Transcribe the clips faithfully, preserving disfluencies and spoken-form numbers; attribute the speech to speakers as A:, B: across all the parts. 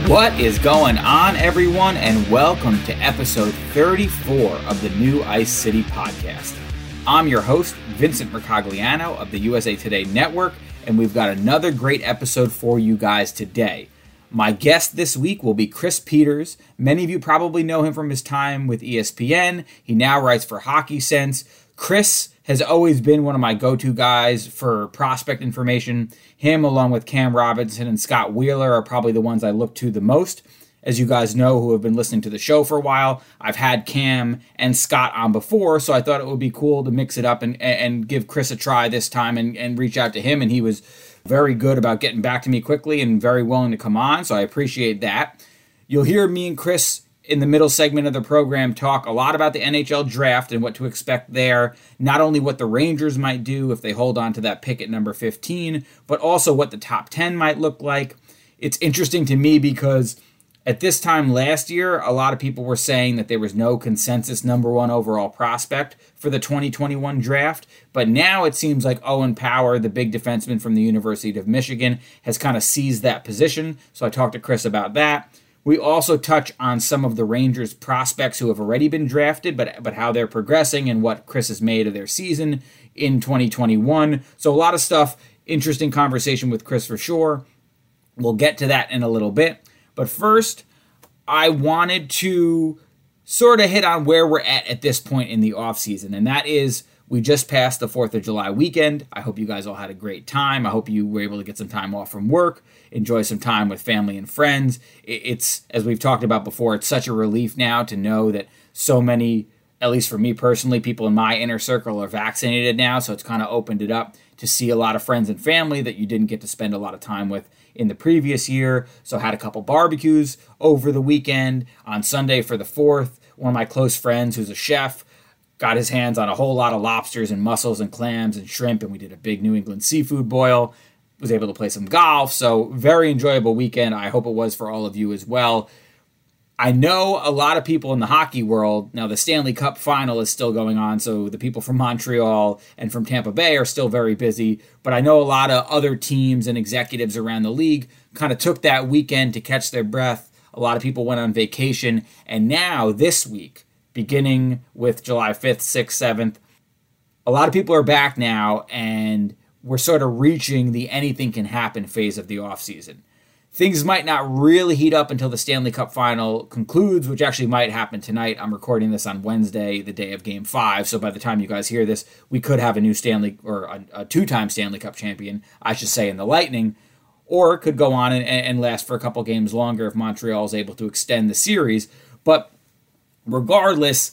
A: What is going on, everyone, and welcome to episode thirty-four of the New Ice City podcast. I'm your host, Vincent Mercogliano of the U S A Today Network, and we've got another great episode for you guys today. My guest this week will be Chris Peters. Many of you probably know him from his time with E S P N. He now writes for Hockey Sense. Chris has always been one of my go-to guys for prospect information. Him, along with Cam Robinson and Scott Wheeler, are probably the ones I look to the most. As you guys know, who have been listening to the show for a while, I've had Cam and Scott on before, so I thought it would be cool to mix it up and, and give Chris a try this time and, and reach out to him, and he was very good about getting back to me quickly and very willing to come on, so I appreciate that. You'll hear me and Chris in the middle segment of the program talk a lot about the N H L draft and what to expect there, not only what the Rangers might do if they hold on to that pick at number fifteen, but also what the top ten might look like. It's interesting to me because at this time last year, a lot of people were saying that there was no consensus number one overall prospect for the twenty twenty-one draft, but now it seems like Owen Power, the big defenseman from the University of Michigan, has kind of seized that position, so I talked to Chris about that. We also touch on some of the Rangers prospects who have already been drafted, but but how they're progressing and what Chris has made of their season in twenty twenty-one. So a lot of stuff, interesting conversation with Chris for sure. We'll get to that in a little bit. But first, I wanted to sort of hit on where we're at at this point in the offseason, and that is we just passed the fourth of July weekend. I hope you guys all had a great time. I hope you were able to get some time off from work, enjoy some time with family and friends. It's, as we've talked about before, it's such a relief now to know that so many, at least for me personally, people in my inner circle are vaccinated now, so it's kind of opened it up to see a lot of friends and family that you didn't get to spend a lot of time with in the previous year. So I had a couple barbecues over the weekend. On Sunday for the fourth, one of my close friends who's a chef got his hands on a whole lot of lobsters and mussels and clams and shrimp, and we did a big New England seafood boil. Was able to play some golf, so very enjoyable weekend. I hope it was for all of you as well. I know a lot of people in the hockey world, now the Stanley Cup final is still going on, so the people from Montreal and from Tampa Bay are still very busy, but I know a lot of other teams and executives around the league kind of took that weekend to catch their breath. A lot of people went on vacation, and now this week, beginning with July fifth, sixth, seventh, a lot of people are back now, and we're sort of reaching the anything can happen phase of the offseason. Things might not really heat up until the Stanley Cup final concludes, which actually might happen tonight. I'm recording this on Wednesday, the day of Game five, so by the time you guys hear this, we could have a new Stanley, or a, a two-time Stanley Cup champion, I should say, in the Lightning, or it could go on and, and last for a couple games longer if Montreal is able to extend the series. But regardless,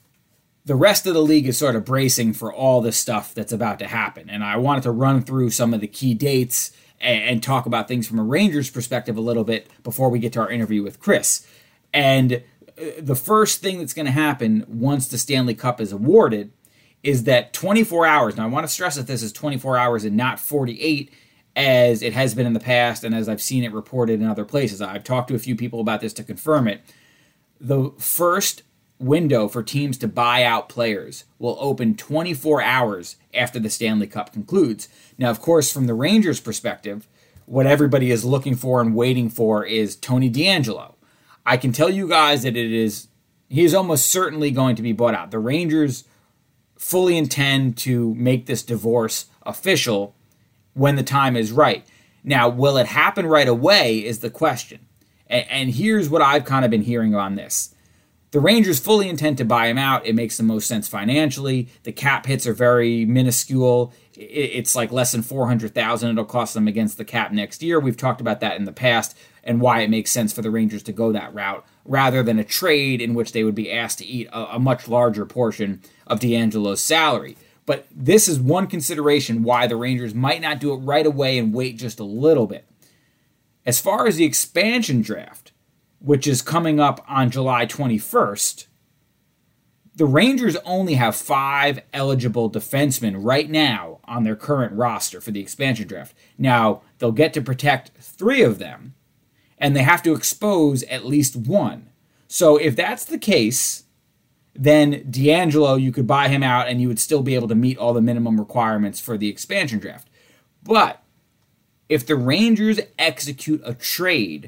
A: the rest of the league is sort of bracing for all this stuff that's about to happen. And I wanted to run through some of the key dates and, and talk about things from a Rangers perspective a little bit before we get to our interview with Chris. And the first thing that's going to happen once the Stanley Cup is awarded is that twenty-four hours, now I want to stress that this is twenty-four hours and not forty-eight, as it has been in the past and as I've seen it reported in other places. I've talked to a few people about this to confirm it. The first window for teams to buy out players will open twenty-four hours after the Stanley Cup concludes. Now, of course, from the Rangers' perspective, what everybody is looking for and waiting for is Tony DeAngelo. I can tell you guys that it is he is almost certainly going to be bought out. The Rangers fully intend to make this divorce official when the time is right. Now, will it happen right away is the question. And, and here's what I've kind of been hearing on this. The Rangers fully intend to buy him out. It makes the most sense financially. The cap hits are very minuscule. It's like less than four hundred thousand dollars it'll cost them against the cap next year. We've talked about that in the past and why it makes sense for the Rangers to go that route rather than a trade in which they would be asked to eat a, a much larger portion of DeAngelo's salary. But this is one consideration why the Rangers might not do it right away and wait just a little bit. As far as the expansion draft, which is coming up on July twenty-first, the Rangers only have five eligible defensemen right now on their current roster for the expansion draft. Now, they'll get to protect three of them, and they have to expose at least one. So if that's the case, then DeAngelo, you could buy him out, and you would still be able to meet all the minimum requirements for the expansion draft. But if the Rangers execute a trade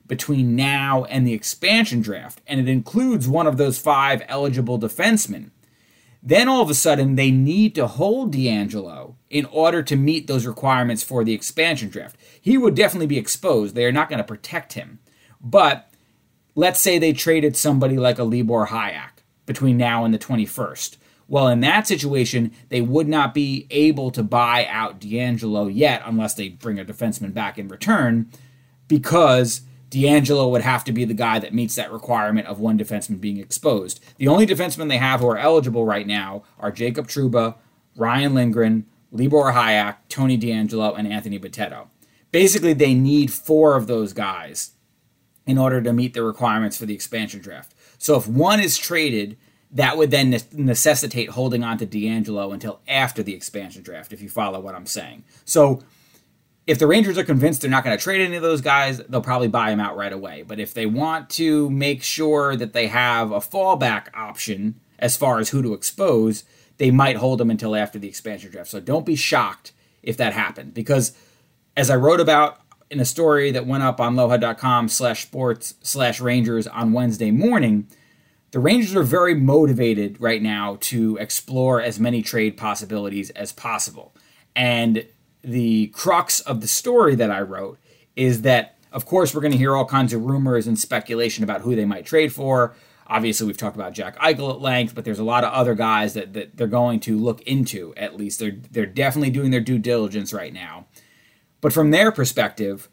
A: between now and the expansion draft, and it includes one of those five eligible defensemen, then all of a sudden they need to hold DeAngelo in order to meet those requirements for the expansion draft. He would definitely be exposed. They are not going to protect him. But let's say they traded somebody like a Libor Hajek between now and the twenty-first. Well, in that situation, they would not be able to buy out DeAngelo yet unless they bring a defenseman back in return, because DeAngelo would have to be the guy that meets that requirement of one defenseman being exposed. The only defensemen they have who are eligible right now are Jacob Trouba, Ryan Lindgren, Libor Hajek, Tony DeAngelo, and Anthony Bitetto. Basically, they need four of those guys in order to meet the requirements for the expansion draft. So if one is traded, that would then necessitate holding on to DeAngelo until after the expansion draft, if you follow what I'm saying. So if the Rangers are convinced they're not going to trade any of those guys, they'll probably buy him out right away. But if they want to make sure that they have a fallback option as far as who to expose, they might hold him until after the expansion draft. So don't be shocked if that happened, because as I wrote about in a story that went up on loha.com slash sports slash Rangers on Wednesday morning, the Rangers are very motivated right now to explore as many trade possibilities as possible. And the crux of the story that I wrote is that, of course, we're going to hear all kinds of rumors and speculation about who they might trade for. Obviously, we've talked about Jack Eichel at length, but there's a lot of other guys that, that they're going to look into, at least. They're, they're definitely doing their due diligence right now. But from their perspective,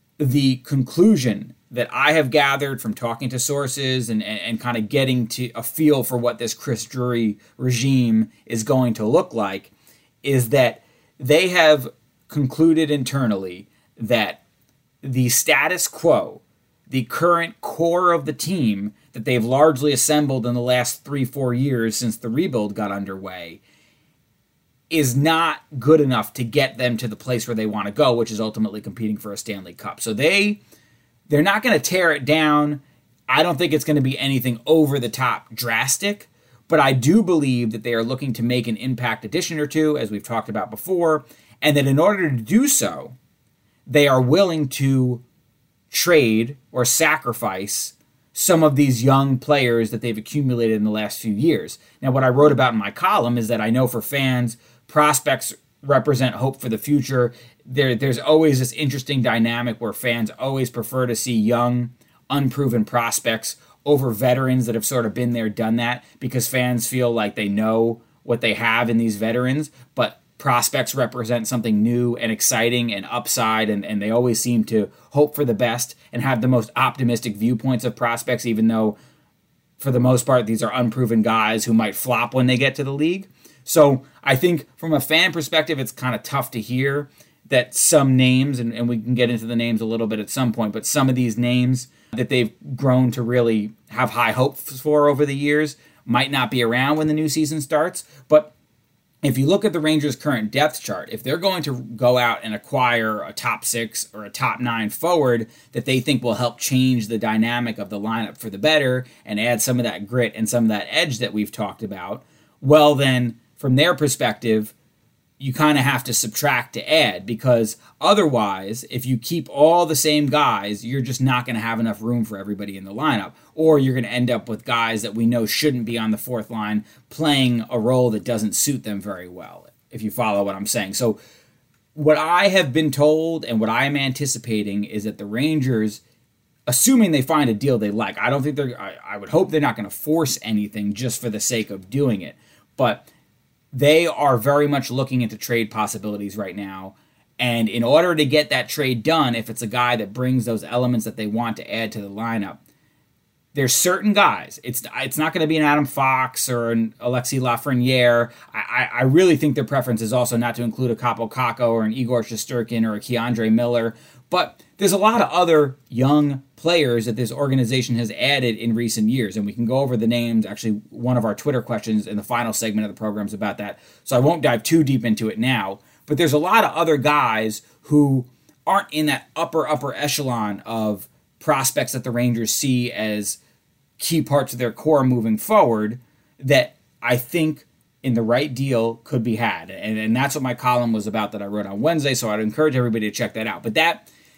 A: the conclusion that I have gathered from talking to sources and, and, and kind of getting to a feel for what this Chris Drury regime is going to look like is that they have concluded internally that the status quo, the current core of the team that they've largely assembled in the last three, four years since the rebuild got underway, is not good enough to get them to the place where they want to go, which is ultimately competing for a Stanley Cup. So they... They're not going to tear it down. I don't think it's going to be anything over the top drastic, but I do believe that they are looking to make an impact addition or two, as we've talked about before, and that in order to do so, they are willing to trade or sacrifice some of these young players that they've accumulated in the last few years. Now, what I wrote about in my column is that I know for fans, prospects represent hope for the future. There, there's always this interesting dynamic where fans always prefer to see young, unproven prospects over veterans that have sort of been there, done that, because fans feel like they know what they have in these veterans, but prospects represent something new and exciting and upside, and, and they always seem to hope for the best and have the most optimistic viewpoints of prospects, even though, for the most part, these are unproven guys who might flop when they get to the league. So I think from a fan perspective, it's kind of tough to hear that some names, and, and we can get into the names a little bit at some point, but some of these names that they've grown to really have high hopes for over the years might not be around when the new season starts. But if you look at the Rangers' current depth chart, if they're going to go out and acquire a top six or a top nine forward that they think will help change the dynamic of the lineup for the better and add some of that grit and some of that edge that we've talked about, well then, from their perspective, you kind of have to subtract to add, because otherwise, if you keep all the same guys, you're just not going to have enough room for everybody in the lineup. Or you're going to end up with guys that we know shouldn't be on the fourth line playing a role that doesn't suit them very well, if you follow what I'm saying. So what I have been told and what I'm anticipating is that the Rangers, assuming they find a deal they like, I don't think they're, I, I would hope they're not going to force anything just for the sake of doing it. But they are very much looking into trade possibilities right now. And in order to get that trade done, if it's a guy that brings those elements that they want to add to the lineup, there's certain guys. It's it's not going to be an Adam Fox or an Alexis Lafreniere. I, I really think their preference is also not to include a Kaapo Kakko or an Igor Shesterkin or a Keandre Miller. But there's a lot of other young players that this organization has added in recent years, and we can go over the names. Actually, one of our Twitter questions in the final segment of the program is about that, so I won't dive too deep into it now. But there's a lot of other guys who aren't in that upper, upper echelon of prospects that the Rangers see as key parts of their core moving forward that I think in the right deal could be had. And, and that's what my column was about that I wrote on Wednesday, so I'd encourage everybody to check that out. But that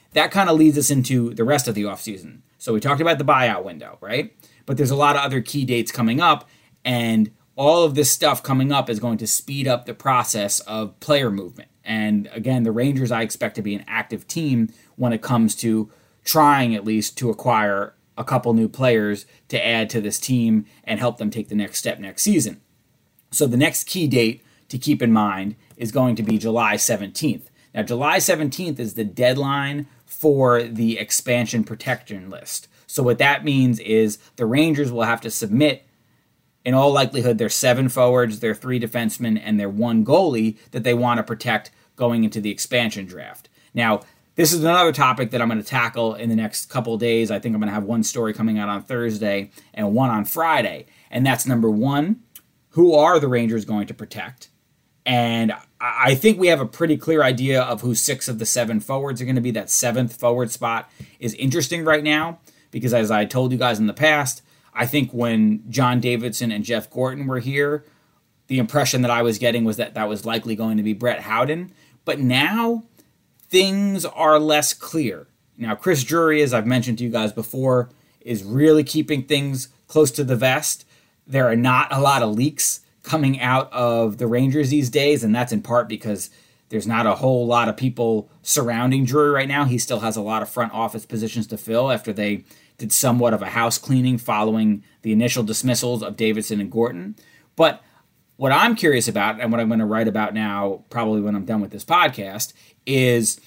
A: that kind of leads us into the rest of the offseason. So we talked about the buyout window, right? But there's a lot of other key dates coming up, and all of this stuff coming up is going to speed up the process of player movement. And again, the Rangers, I expect to be an active team when it comes to trying at least to acquire a couple new players to add to this team and help them take the next step next season. So the next key date to keep in mind is going to be July seventeenth. Now, July seventeenth is the deadline for the expansion protection list. So what that means is the Rangers will have to submit, in all likelihood, their seven forwards, their three defensemen, and their one goalie that they want to protect going into the expansion draft. Now, this is another topic that I'm going to tackle in the next couple of days. I think I'm going to have one story coming out on Thursday and one on Friday. And that's number one, who are the Rangers going to protect? And I think we have a pretty clear idea of who six of the seven forwards are going to be. That seventh forward spot is interesting right now because, as I told you guys in the past, I think when John Davidson and Jeff Gorton were here, the impression that I was getting was that that was likely going to be Brett Howden. But now things are less clear. Now, Chris Drury, as I've mentioned to you guys before, is really keeping things close to the vest. There are not a lot of leaks coming out of the Rangers these days, and that's in part because there's not a whole lot of people surrounding Drury right now. He still has a lot of front office positions to fill after they did somewhat of a house cleaning following the initial dismissals of Davidson and Gorton. But what I'm curious about, and what I'm going to write about now, probably when I'm done with this podcast, is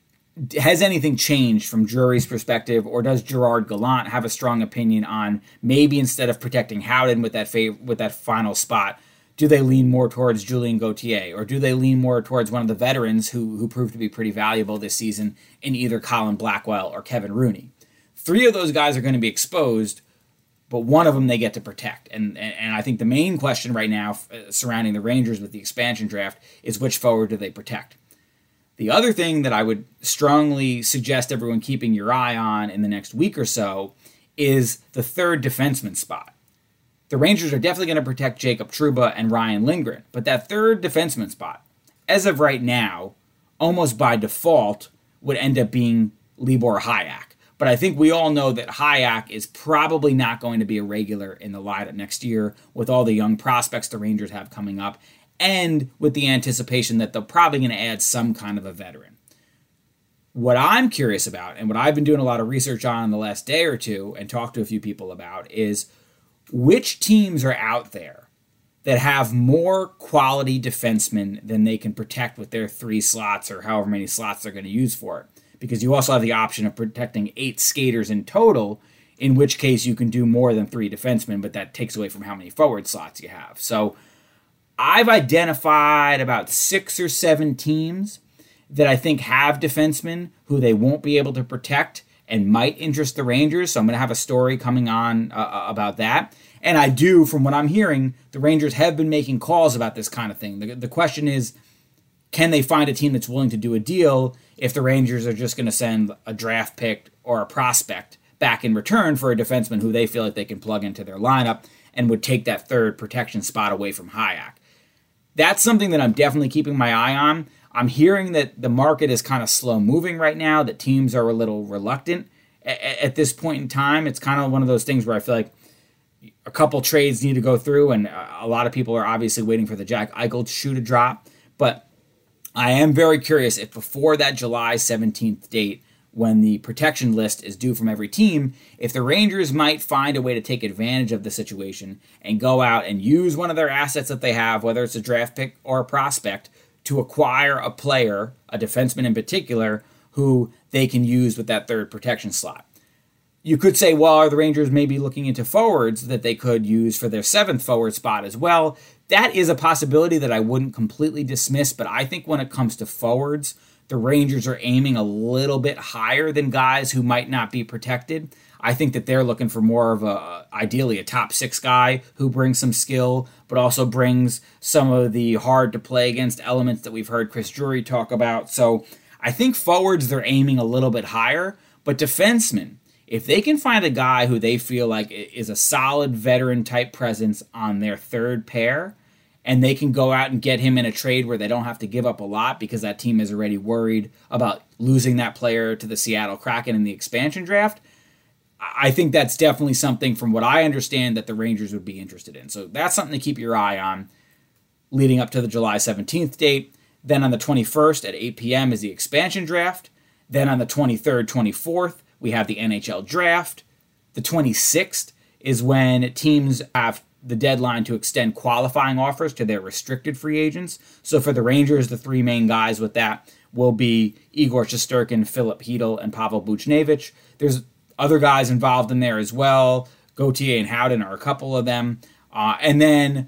A: has anything changed from Drury's perspective, or does Gerard Gallant have a strong opinion on maybe instead of protecting Howden with that fav- with that final spot, do they lean more towards Julien Gauthier, or do they lean more towards one of the veterans who who proved to be pretty valuable this season in either Colin Blackwell or Kevin Rooney? Three of those guys are going to be exposed, but one of them they get to protect. And, and, and I think the main question right now uh, surrounding the Rangers with the expansion draft is which forward do they protect? The other thing that I would strongly suggest everyone keeping your eye on in the next week or so is the third defenseman spot. The Rangers are definitely going to protect Jacob Trouba and Ryan Lindgren, but that third defenseman spot, as of right now, almost by default, would end up being Libor Hajek. But I think we all know that Hajek is probably not going to be a regular in the lineup next year with all the young prospects the Rangers have coming up, and with the anticipation that they're probably going to add some kind of a veteran. What I'm curious about, and what I've been doing a lot of research on in the last day or two and talked to a few people about, is which teams are out there that have more quality defensemen than they can protect with their three slots or however many slots they're going to use for it. Because you also have the option of protecting eight skaters in total, in which case you can do more than three defensemen, but that takes away from how many forward slots you have. So I've identified about six or seven teams that I think have defensemen who they won't be able to protect and might interest the Rangers. So I'm going to have a story coming on uh, about that. And I do, from what I'm hearing, the Rangers have been making calls about this kind of thing. The, the question is, can they find a team that's willing to do a deal if the Rangers are just going to send a draft pick or a prospect back in return for a defenseman who they feel like they can plug into their lineup and would take that third protection spot away from Hajek? That's something that I'm definitely keeping my eye on. I'm hearing that the market is kind of slow moving right now, that teams are a little reluctant at, at this point in time. It's kind of one of those things where I feel like a couple trades need to go through, and a lot of people are obviously waiting for the Jack Eichel shoe to drop. But I am very curious if before that July seventeenth date, when the protection list is due from every team, if the Rangers might find a way to take advantage of the situation and go out and use one of their assets that they have, whether it's a draft pick or a prospect, to acquire a player, a defenseman in particular, who they can use with that third protection slot. You could say, well, are the Rangers maybe looking into forwards that they could use for their seventh forward spot as well? That is a possibility that I wouldn't completely dismiss, but I think when it comes to forwards, the Rangers are aiming a little bit higher than guys who might not be protected. I think that they're looking for more of a, ideally a top six guy who brings some skill, but also brings some of the hard to play against elements that we've heard Chris Drury talk about. So I think forwards, they're aiming a little bit higher, but defensemen, if they can find a guy who they feel like is a solid veteran type presence on their third pair, and they can go out and get him in a trade where they don't have to give up a lot because that team is already worried about losing that player to the Seattle Kraken in the expansion draft, I think that's definitely something, from what I understand, that the Rangers would be interested in. So that's something to keep your eye on leading up to the July seventeenth date. Then on the twenty-first at eight p.m. is the expansion draft. Then on the twenty-third, twenty-fourth, we have the N H L draft. The twenty-sixth is when teams have the deadline to extend qualifying offers to their restricted free agents. So for the Rangers, the three main guys with that will be Igor Shesterkin, Philip Hedl, and Pavel Buchnevich. There's other guys involved in there as well. Gauthier and Howden are a couple of them. Uh, and then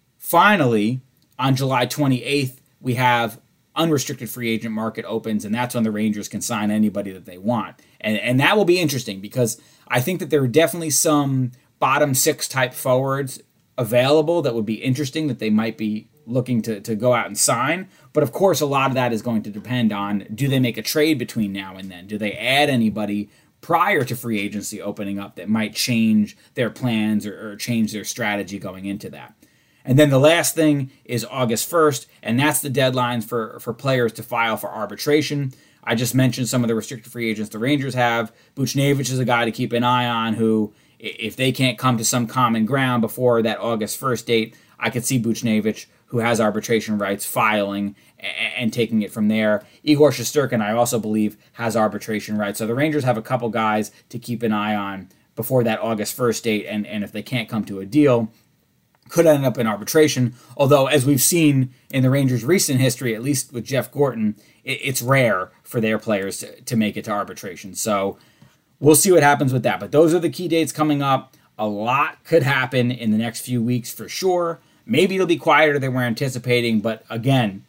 A: finally, on July twenty-eighth, we have unrestricted free agent market opens, and that's when the Rangers can sign anybody that they want. And, and that will be interesting because I think that there are definitely some bottom six type forwards available that would be interesting that they might be looking to, to go out and sign. But of course, a lot of that is going to depend on, do they make a trade between now and then? Do they add anybody prior to free agency opening up that might change their plans or, or change their strategy going into that? And then the last thing is August first, and that's the deadline for, for players to file for arbitration. I just mentioned some of the restricted free agents the Rangers have. Buchnevich is a guy to keep an eye on who, if they can't come to some common ground before that August first date, I could see Buchnevich, who has arbitration rights, filing and taking it from there. Igor Shesterkin, I also believe, has arbitration rights. So the Rangers have a couple guys to keep an eye on before that August first date, and, and if they can't come to a deal, could end up in arbitration. Although, as we've seen in the Rangers' recent history, at least with Jeff Gorton, it, it's rare for their players to, to make it to arbitration. So we'll see what happens with that. But those are the key dates coming up. A lot could happen in the next few weeks for sure. Maybe it'll be quieter than we're anticipating. But again,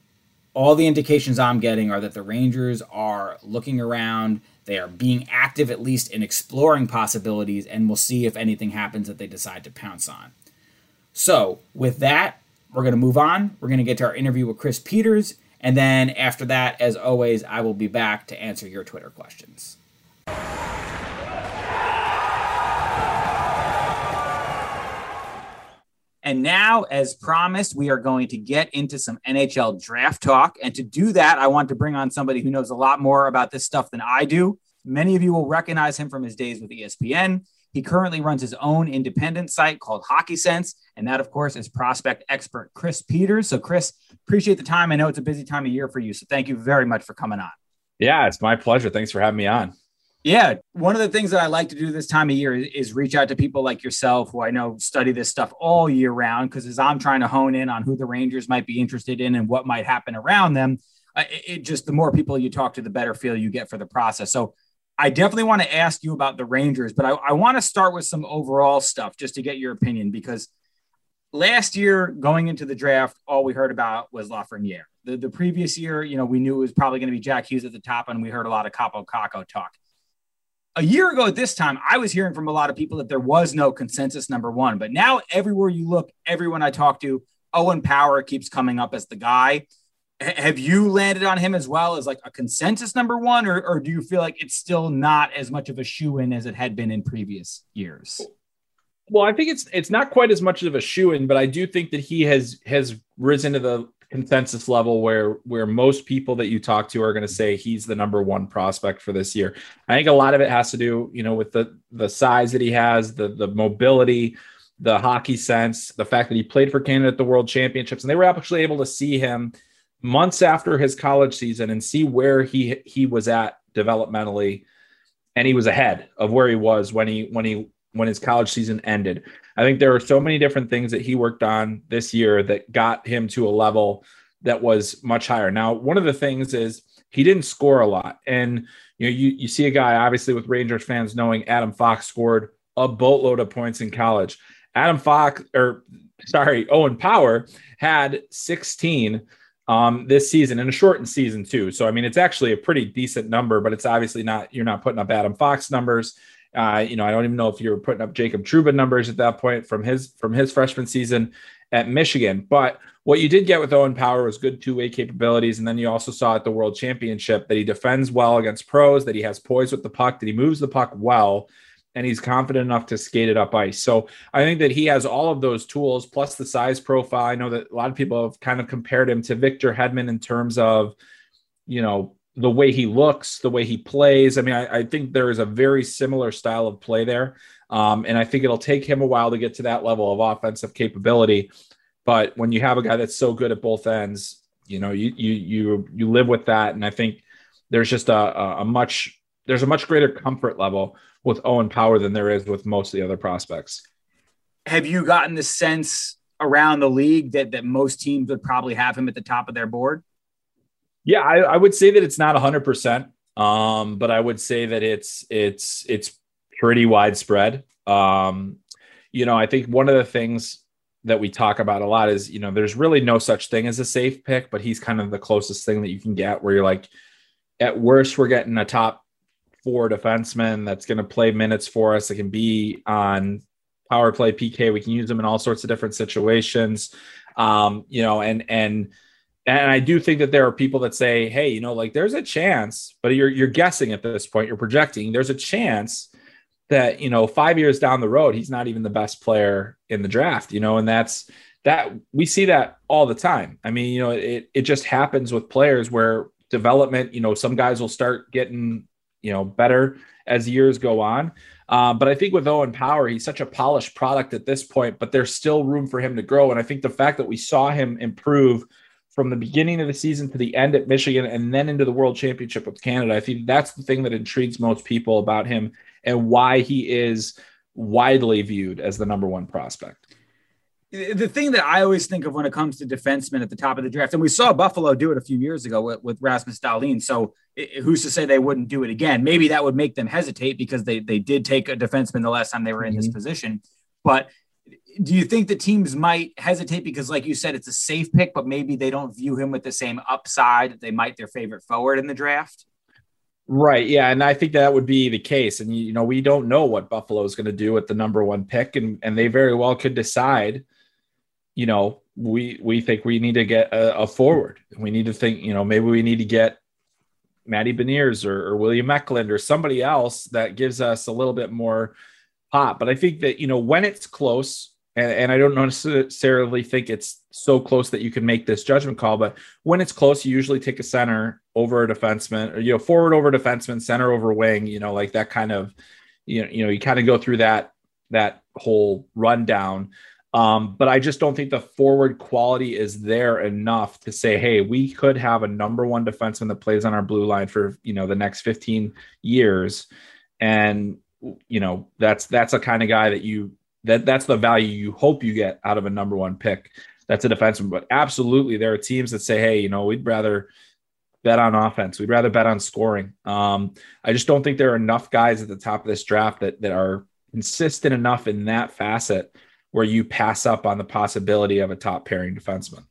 A: all the indications I'm getting are that the Rangers are looking around. They are being active, at least in exploring possibilities, and we'll see if anything happens that they decide to pounce on. So with that, we're going to move on. We're going to get to our interview with Chris Peters. And then after that, as always, I will be back to answer your Twitter questions. And now, as promised, we are going to get into some N H L draft talk. And to do that, I want to bring on somebody who knows a lot more about this stuff than I do. Many of you will recognize him from his days with E S P N. He currently runs his own independent site called Hockey Sense. And that, of course, is prospect expert Chris Peters. So, Chris, appreciate the time. I know it's a busy time of year for you. So thank you very much for coming on.
B: Yeah, it's my pleasure. Thanks for having me on.
A: Yeah. One of the things that I like to do this time of year is, is reach out to people like yourself who I know study this stuff all year round. Because as I'm trying to hone in on who the Rangers might be interested in and what might happen around them, uh, it, it just the more people you talk to, the better feel you get for the process. So I definitely want to ask you about the Rangers, but I, I want to start with some overall stuff just to get your opinion, because last year going into the draft, all we heard about was Lafreniere. The, the previous year, you know, we knew it was probably going to be Jack Hughes at the top, and we heard a lot of Capo Caco talk. A year ago at this time, I was hearing from a lot of people that there was no consensus number one, but now everywhere you look, everyone I talk to, Owen Power keeps coming up as the guy. Have you landed on him as well as like a consensus number one, or, or do you feel like it's still not as much of a shoe-in as it had been in previous years?
B: Well, I think it's it's not quite as much of a shoe-in, but I do think that he has has risen to the consensus level where where most people that you talk to are going to say he's the number one prospect for this year. I think a lot of it has to do, you know, with the the size that he has, the the mobility, the hockey sense, the fact that he played for Canada at the World Championships, and they were actually able to see him months after his college season and see where he he was at developmentally, and he was ahead of where he was when he when he when his college season ended. I think there are so many different things that he worked on this year that got him to a level that was much higher. Now, one of the things is he didn't score a lot, and you know you you see a guy obviously with Rangers fans knowing Adam Fox scored a boatload of points in college. Adam Fox, or sorry, Owen Power had sixteen um, this season, in a shortened season too. So, I mean, it's actually a pretty decent number, but it's obviously not, you're not putting up Adam Fox numbers. Uh, you know, I don't even know if you're putting up Jacob Trouba numbers at that point from his, from his freshman season at Michigan. But what you did get with Owen Power was good two-way capabilities. And then you also saw at the World Championship that he defends well against pros, that he has poise with the puck, that he moves the puck well. and he's confident enough to skate it up ice. So I think that he has all of those tools plus the size profile. I know that a lot of people have kind of compared him to Victor Hedman in terms of, you know, the way he looks, the way he plays. I mean, I, I think there is a very similar style of play there. Um, and I think it'll take him a while to get to that level of offensive capability. But when you have a guy that's so good at both ends, you know, you, you, you, you live with that. And I think there's just a, a, a much, there's a much greater comfort level with Owen Power than there is with most of the other prospects.
A: Have you gotten the sense around the league that, that most teams would probably have him at the top of their board?
B: Yeah, I, I would say that it's not one hundred percent, um, but I would say that it's it's it's pretty widespread. Um, you know, I think one of the things that we talk about a lot is, you know, there's really no such thing as a safe pick, but he's kind of the closest thing that you can get where you're like, at worst, we're getting a top four defenseman that's going to play minutes for us. It can be on power play, P K. We can use them in all sorts of different situations, um, you know, and and. And I do think that there are people that say, hey, you know, like there's a chance, but you're you're guessing at this point, you're projecting, there's a chance that, you know, five years down the road, he's not even the best player in the draft, you know, and that's that we see that all the time. I mean, you know, it it just happens with players where development, you know, some guys will start getting, you know, better as years go on. Um, but I think with Owen Power, he's such a polished product at this point, but there's still room for him to grow. And I think the fact that we saw him improve from the beginning of the season to the end at Michigan and then into the World Championship with Canada, I think that's the thing that intrigues most people about him and why he is widely viewed as the number one prospect.
A: The thing that I always think of when it comes to defensemen at the top of the draft, and we saw Buffalo do it a few years ago with, with Rasmus Dahlin, so it, who's to say they wouldn't do it again? Maybe that would make them hesitate because they they did take a defenseman the last time they were in mm-hmm. this position. But do you think the teams might hesitate because, like you said, it's a safe pick, but maybe they don't view him with the same upside that they might their favorite forward in the draft?
B: Right. Yeah. And I think that would be the case. And, you know, we don't know what Buffalo is going to do with the number one pick. And, and they very well could decide, you know, we, we think we need to get a, a forward. We need to think, you know, maybe we need to get Matty Beniers or, or William Eklund or somebody else that gives us a little bit more pop. But I think that, you know, when it's close, And, and I don't necessarily think it's so close that you can make this judgment call, but when it's close, you usually take a center over a defenseman, or, you know, forward over defenseman, center over wing, you know, like that kind of, you know, you know, you kind of go through that, that whole rundown. Um, but I just don't think the forward quality is there enough to say, hey, we could have a number one defenseman that plays on our blue line for, you know, the next fifteen years. And, you know, that's, that's a kind of guy that you, That that's the value you hope you get out of a number one pick. That's a defenseman. But absolutely, there are teams that say, hey, you know, we'd rather bet on offense. We'd rather bet on scoring. Um, I just don't think there are enough guys at the top of this draft that that are consistent enough in that facet where you pass up on the possibility of a top pairing defenseman.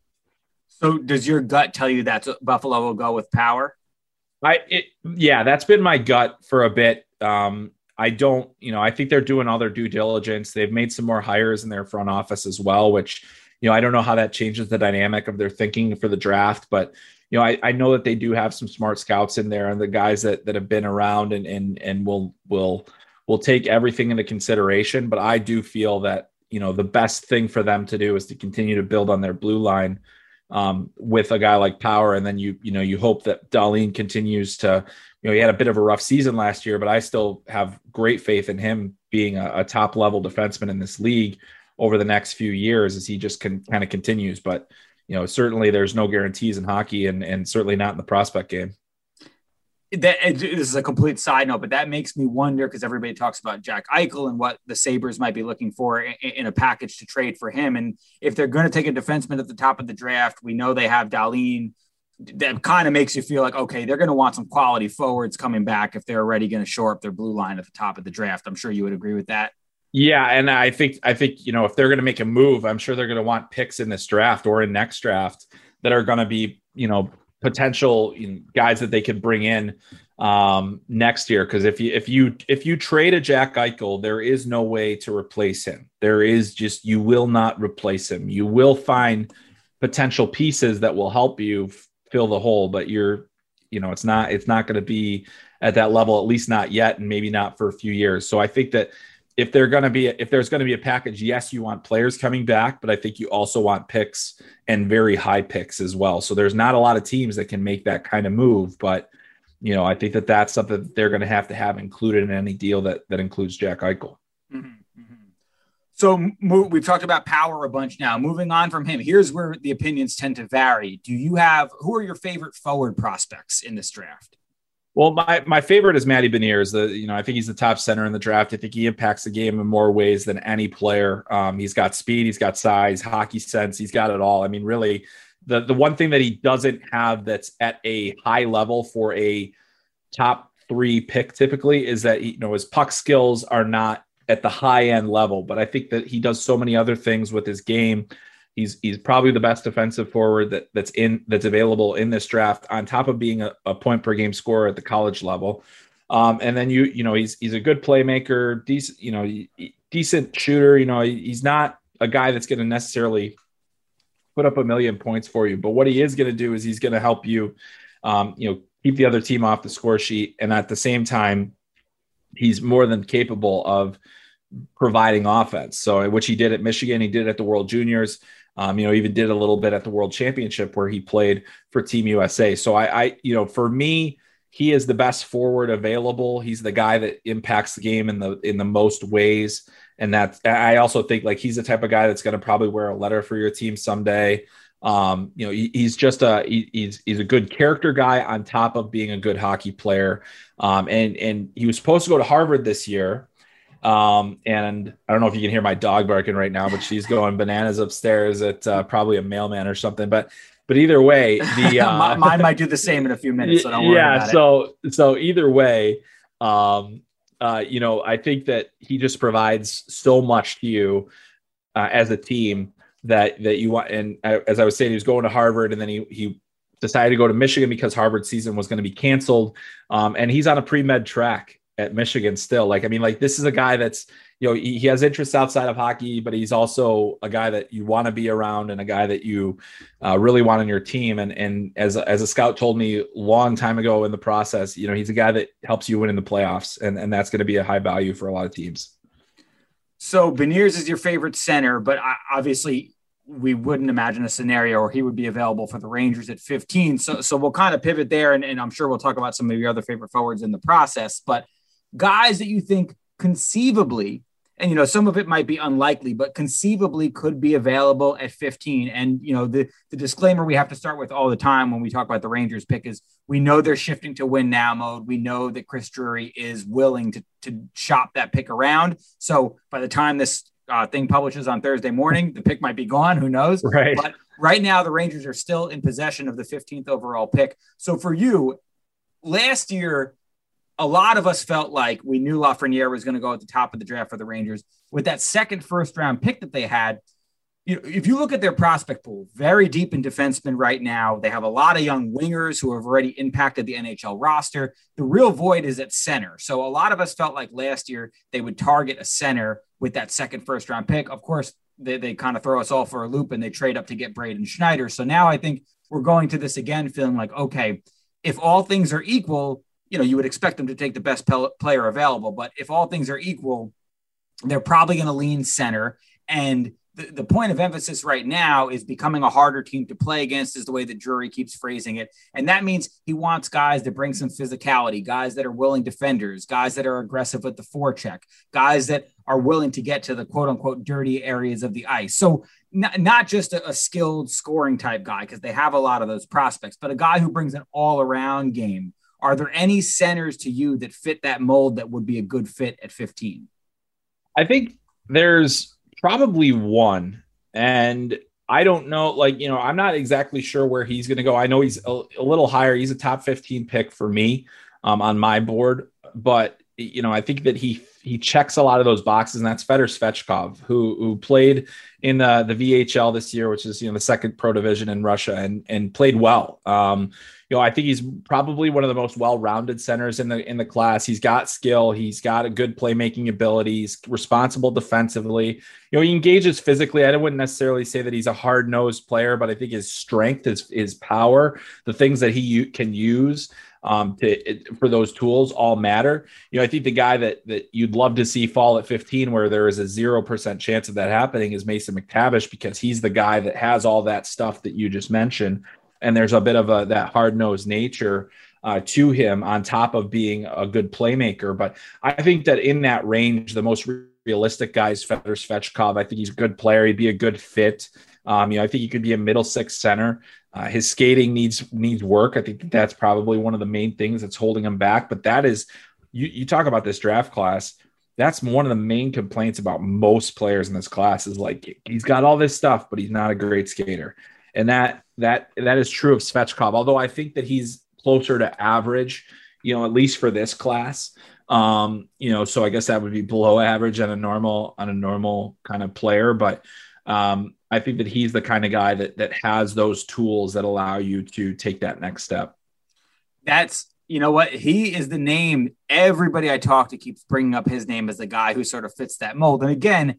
A: So does your gut tell you that Buffalo will go with Power?
B: I it, yeah, that's been my gut for a bit. Um, I don't, you know, I think they're doing all their due diligence. They've made some more hires in their front office as well, which, you know, I don't know how that changes the dynamic of their thinking for the draft, but, you know, I, I know that they do have some smart scouts in there and the guys that, that have been around and, and, and will, will, will take everything into consideration. But I do feel that, you know, the best thing for them to do is to continue to build on their blue line um, with a guy like Power. And then you, you know, you hope that Dahlin continues to, you know, he had a bit of a rough season last year, but I still have great faith in him being a, a top level defenseman in this league over the next few years as he just can kind of continues. But, you know, certainly there's no guarantees in hockey and, and certainly not in the prospect game.
A: That this is a complete side note, but that makes me wonder because everybody talks about Jack Eichel and what the Sabres might be looking for in, in a package to trade for him. And if they're going to take a defenseman at the top of the draft, we know they have Dahlin. That kind of makes you feel like, okay, they're going to want some quality forwards coming back if they're already going to shore up their blue line at the top of the draft. I'm sure you would agree with that.
B: Yeah. And I think, I think, you know, if they're going to make a move, I'm sure they're going to want picks in this draft or in next draft that are going to be, you know, potential you know, guys that they could bring in um, next year. Cause if you, if you, if you trade a Jack Eichel, there is no way to replace him. There is just, you will not replace him. You will find potential pieces that will help you fill the hole, but you're, you know, it's not, it's not going to be at that level, at least not yet, and maybe not for a few years. So I think that if they're going to be, if there's going to be a package, yes, you want players coming back, but I think you also want picks and very high picks as well. So there's not a lot of teams that can make that kind of move, but you know, I think that that's something that they're going to have to have included in any deal that, that includes Jack Eichel.
A: Mm-hmm, mm-hmm. So move, we've talked about Power a bunch now. Moving on from him, here's where the opinions tend to vary. Do you have, who are your favorite forward prospects in this draft?
B: Well, my, my favorite is Matty Beniers. The, you know, I think he's the top center in the draft. I think he impacts the game in more ways than any player. Um, he's got speed, he's got size, hockey sense, he's got it all. I mean, really, the, the one thing that he doesn't have that's at a high level for a top three pick typically is that, you know, his puck skills are not at the high end level, but I think that he does so many other things with his game. He's he's probably the best defensive forward that that's in that's available in this draft, on top of being a, a point per game scorer at the college level. Um, and then you you know he's he's a good playmaker, decent you know decent shooter. You know he's not a guy that's going to necessarily put up a million points for you, but what he is going to do is he's going to help you, um, you know, keep the other team off the score sheet, and at the same time, he's more than capable of providing offense. So, which he did at Michigan, he did at the World Juniors. Um, you know, even did a little bit at the World Championship where he played for Team U S A. So I, I, you know, for me, he is the best forward available. He's the guy that impacts the game in the in the most ways. And that's, I also think like he's the type of guy that's going to probably wear a letter for your team someday. Um, you know, he, he's just a he, he's he's a good character guy on top of being a good hockey player. Um, and and he was supposed to go to Harvard this year. Um, and I don't know if you can hear my dog barking right now, but she's going bananas upstairs at uh, probably a mailman or something. But, but either way, the uh,
A: mine might do the same in a few minutes. So don't worry
B: yeah.
A: about
B: So, it. so either way, um, uh, you know, I think that he just provides so much to you uh, as a team that, that you want. And uh, as I was saying, he was going to Harvard, and then he, he decided to go to Michigan because Harvard season was going to be canceled. Um, and he's on a pre-med track at Michigan still. Like, I mean, like this is a guy that's, you know, he, he has interests outside of hockey, but he's also a guy that you want to be around and a guy that you uh, really want on your team. And, and as, as a scout told me a long time ago in the process, you know, he's a guy that helps you win in the playoffs, and, and that's going to be a high value for a lot of teams.
A: So Beniers is your favorite center, but obviously we wouldn't imagine a scenario where he would be available for the Rangers at fifteen. So, so we'll kind of pivot there, and, and I'm sure we'll talk about some of your other favorite forwards in the process, but guys that you think conceivably, and, you know, some of it might be unlikely, but conceivably could be available at fifteen. And, you know, the, the disclaimer we have to start with all the time when we talk about the Rangers pick is we know they're shifting to win now mode. We know that Chris Drury is willing to, to shop that pick around. So by the time this uh, thing publishes on Thursday morning, the pick might be gone. Who knows?
B: Right.
A: But right now the Rangers are still in possession of the fifteenth overall pick. So for you, last year, a lot of us felt like we knew Lafreniere was going to go at the top of the draft for the Rangers. With that second first round pick that they had, you know, if you look at their prospect pool, very deep in defensemen right now. They have a lot of young wingers who have already impacted the N H L roster. The real void is at center. So a lot of us felt like last year they would target a center with that second first round pick. Of course, they, they kind of throw us all for a loop and they trade up to get Braden Schneider. So now I think we're going to this again, feeling like, okay, if all things are equal, you know, you would expect them to take the best pel- player available, but if all things are equal, they're probably going to lean center. And the, the point of emphasis right now is becoming a harder team to play against, is the way that Drury keeps phrasing it. And that means he wants guys that bring some physicality, guys that are willing defenders, guys that are aggressive with the forecheck, guys that are willing to get to the quote unquote dirty areas of the ice. So not, not just a, a skilled scoring type guy, because they have a lot of those prospects, but a guy who brings an all around game. Are there any centers to you that fit that mold that would be a good fit at fifteen?
B: I think there's probably one, and I don't know, like, you know, I'm not exactly sure where he's going to go. I know he's a, a little higher. He's a top fifteen pick for me um, on my board, but, you know, I think that he he checks a lot of those boxes, and that's Fedor Svechkov, who who played in the, the V H L this year, which is, you know, the second pro division in Russia, and and played well. Um, you know, I think he's probably one of the most well-rounded centers in the in the class. He's got skill, he's got a good playmaking ability, he's responsible defensively. You know, he engages physically. I wouldn't necessarily say that he's a hard-nosed player, but I think his strength, his his power, the things that he u- can use um, to it, for those tools all matter. You know, I think the guy that that you'd love to see fall at fifteen, where there is a zero percent chance of that happening, is Mason McTavish, because he's the guy that has all that stuff that you just mentioned. And there's a bit of a that hard-nosed nature uh, to him, on top of being a good playmaker. But I think that in that range, the most realistic guy is Fedor Svechkov. I think he's a good player. He'd be a good fit. Um, you know, I think he could be a middle six center. Uh, his skating needs needs work. I think that's probably one of the main things that's holding him back. But that is, you, you talk about this draft class, that's one of the main complaints about most players in this class, is like, he's got all this stuff, but he's not a great skater. And that that that is true of Svechkov, although I think that he's closer to average, you know, at least for this class. Um, you know, so I guess that would be below average on a normal on a normal kind of player. But um, I think that he's the kind of guy that that has those tools that allow you to take that next step.
C: That's, you know what, he is the name everybody I talk to keeps bringing up, his name as the guy who sort of fits that mold. And again,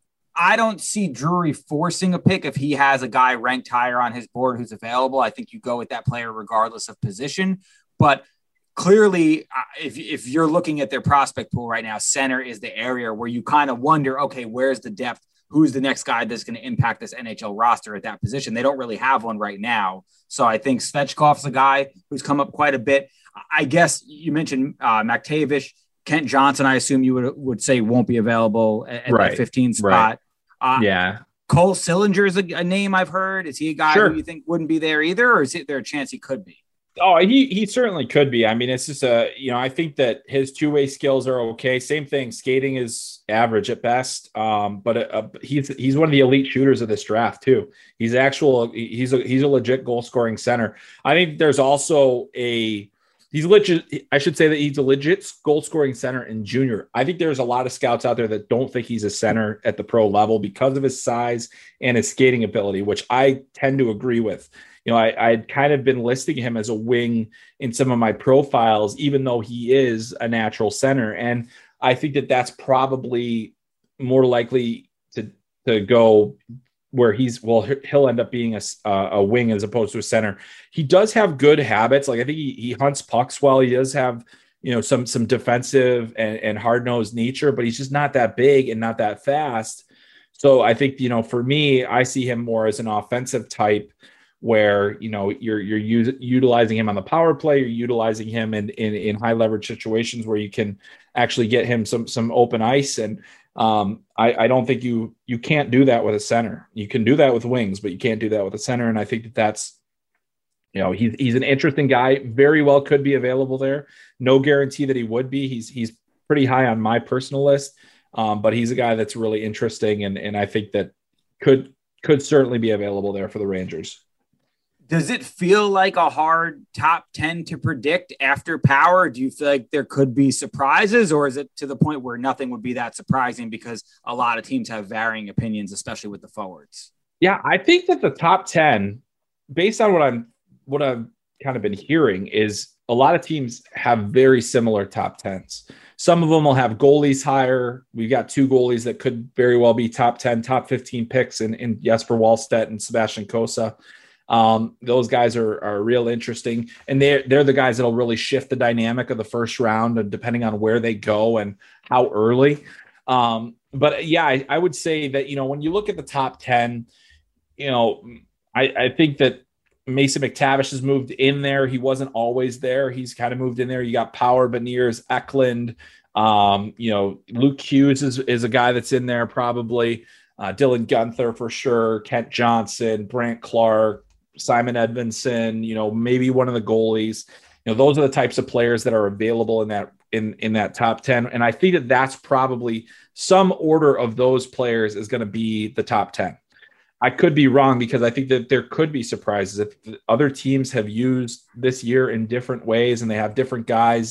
C: I don't see Drury forcing a pick if he has a guy ranked higher on his board who's available. I think you go with that player regardless of position. But clearly, if, if you're looking at their prospect pool right now, center is the area where you kind of wonder, okay, where's the depth? Who's the next guy that's going to impact this N H L roster at that position? They don't really have one right now. So I think Svechkov's a guy who's come up quite a bit. I guess you mentioned uh, McTavish. Kent Johnson, I assume you would would say won't be available at, at
B: right.
C: that fifteen spot.
B: Right.
C: Uh,
B: yeah.
C: Cole Sillinger is a, a name I've heard. Is he a guy
B: sure.
C: who you think wouldn't be there either? Or is it, there a chance he could be?
B: Oh, he he certainly could be. I mean, it's just a, you know, I think that his two-way skills are okay. Same thing. Skating is average at best. Um, but uh, he's, he's one of the elite shooters of this draft too. He's actual, he's a, he's a legit goal scoring center. I think there's also a, He's legit. I should say that he's a legit goal scoring center in junior. I think there's a lot of scouts out there that don't think he's a center at the pro level because of his size and his skating ability, which I tend to agree with. You know, I, I'd kind of been listing him as a wing in some of my profiles, even though he is a natural center. And I think that that's probably more likely to, to go where he's, well, he'll end up being a, a wing as opposed to a center. He does have good habits. Like I think he, he hunts pucks well. He does have, you know, some, some defensive and, and hard-nosed nature, but he's just not that big and not that fast. So I think, you know, for me, I see him more as an offensive type where, you know, you're, you're us- utilizing him on the power play, you're utilizing him in, in, in high leverage situations where you can actually get him some, some open ice. And, Um, I, I don't think you you can't do that with a center. You can do that with wings, but you can't do that with a center. And I think that that's, you know, he's he's an interesting guy. Very well could be available there. No guarantee that he would be. He's he's pretty high on my personal list, um, but he's a guy that's really interesting, and and I think that could could certainly be available there for the Rangers.
C: Does it feel like a hard top ten to predict after Power? Do you feel like there could be surprises, or is it to the point where nothing would be that surprising because a lot of teams have varying opinions, especially with the forwards?
B: Yeah, I think that the top ten, based on what I'm, what I've kind of been hearing, is a lot of teams have very similar top tens. Some of them will have goalies higher. We've got two goalies that could very well be top ten, top fifteen picks in, in Jesper Wallstedt and Sebastian Kosa. Um, those guys are, are real interesting, and they're, they're the guys that'll really shift the dynamic of the first round, and depending on where they go and how early. Um, but yeah, I, I would say that, you know, when you look at the top ten, you know, I, I think that Mason McTavish has moved in there. He wasn't always there. He's kind of moved in there. You got Power, Beniers, Eklund, um, you know, Luke Hughes is, is a guy that's in there probably, uh, Dylan Gunther for sure, Kent Johnson, Brant Clark, Simon Edmondson, you know, maybe one of the goalies. You know, those are the types of players that are available in that in in that top ten. And I think that that's probably some order of those players is going to be the top ten. I could be wrong, because I think that there could be surprises if other teams have used this year in different ways and they have different guys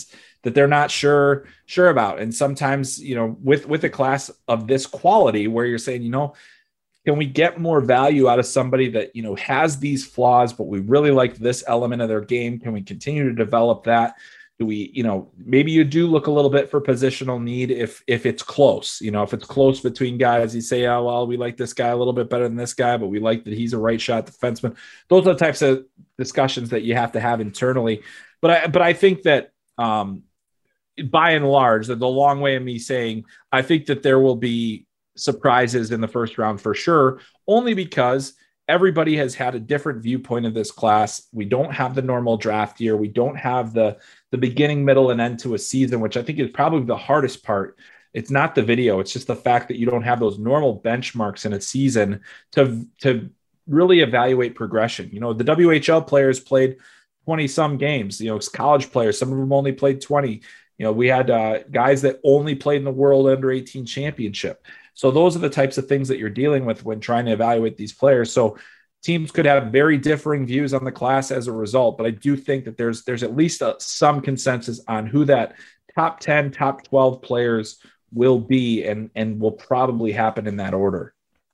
B: that they're not sure sure about. And sometimes, you know, with with a class of this quality where you're saying, you know, can we get more value out of somebody that, you know, has these flaws, but we really like this element of their game? Can we continue to develop that? Do we, you know, maybe you do look a little bit for positional need if if it's close, you know, if it's close between guys, you say, oh, well, we like this guy a little bit better than this guy, but we like that he's a right shot defenseman. Those are the types of discussions that you have to have internally. But I, but I think that um, by and large, the long way of me saying, I think that there will be surprises in the first round for sure, only because everybody has had a different viewpoint of this class. We don't have the normal draft year. We don't have the the beginning, middle, and end to a season, which I think is probably the hardest part. It's not the video. It's just the fact that you don't have those normal benchmarks in a season to, to really evaluate progression. You know, the W H L players played twenty some games, you know, college players, some of them only played twenty. You know, we had uh, guys that only played in the World Under eighteen Championship. So those are the types of things that you're dealing with when trying to evaluate these players. So teams could have very differing views on the class as a result, but I do think that there's there's at least a, some consensus on who that top ten, top twelve players will be, and, and will probably happen in that order.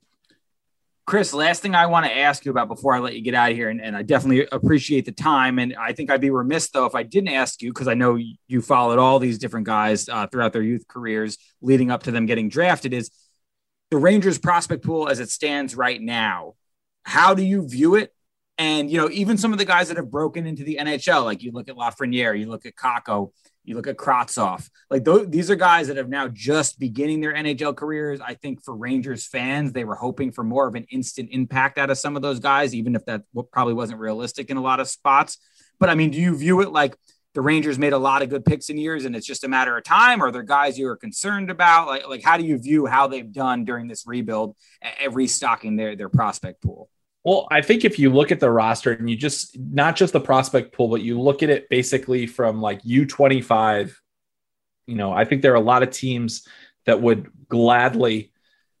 C: Chris, last thing I want to ask you about before I let you get out of here, and, and I definitely appreciate the time, and I think I'd be remiss, though, if I didn't ask you, because I know you followed all these different guys uh, throughout their youth careers leading up to them getting drafted, is the Rangers prospect pool as it stands right now. How do you view it? And, you know, even some of the guys that have broken into the N H L, like you look at Lafreniere, you look at Kakko, you look at Kravtsov, like those, these are guys that have now just beginning their N H L careers. I think for Rangers fans, they were hoping for more of an instant impact out of some of those guys, even if that probably wasn't realistic in a lot of spots. But I mean, do you view it like the Rangers made a lot of good picks in years and it's just a matter of time? Or are there guys you are concerned about? Like, like how do you view how they've done during this rebuild and restocking their, their prospect pool?
B: Well, I think if you look at the roster and you just, not just the prospect pool, but you look at it basically from like U twenty-five, you know, I think there are a lot of teams that would gladly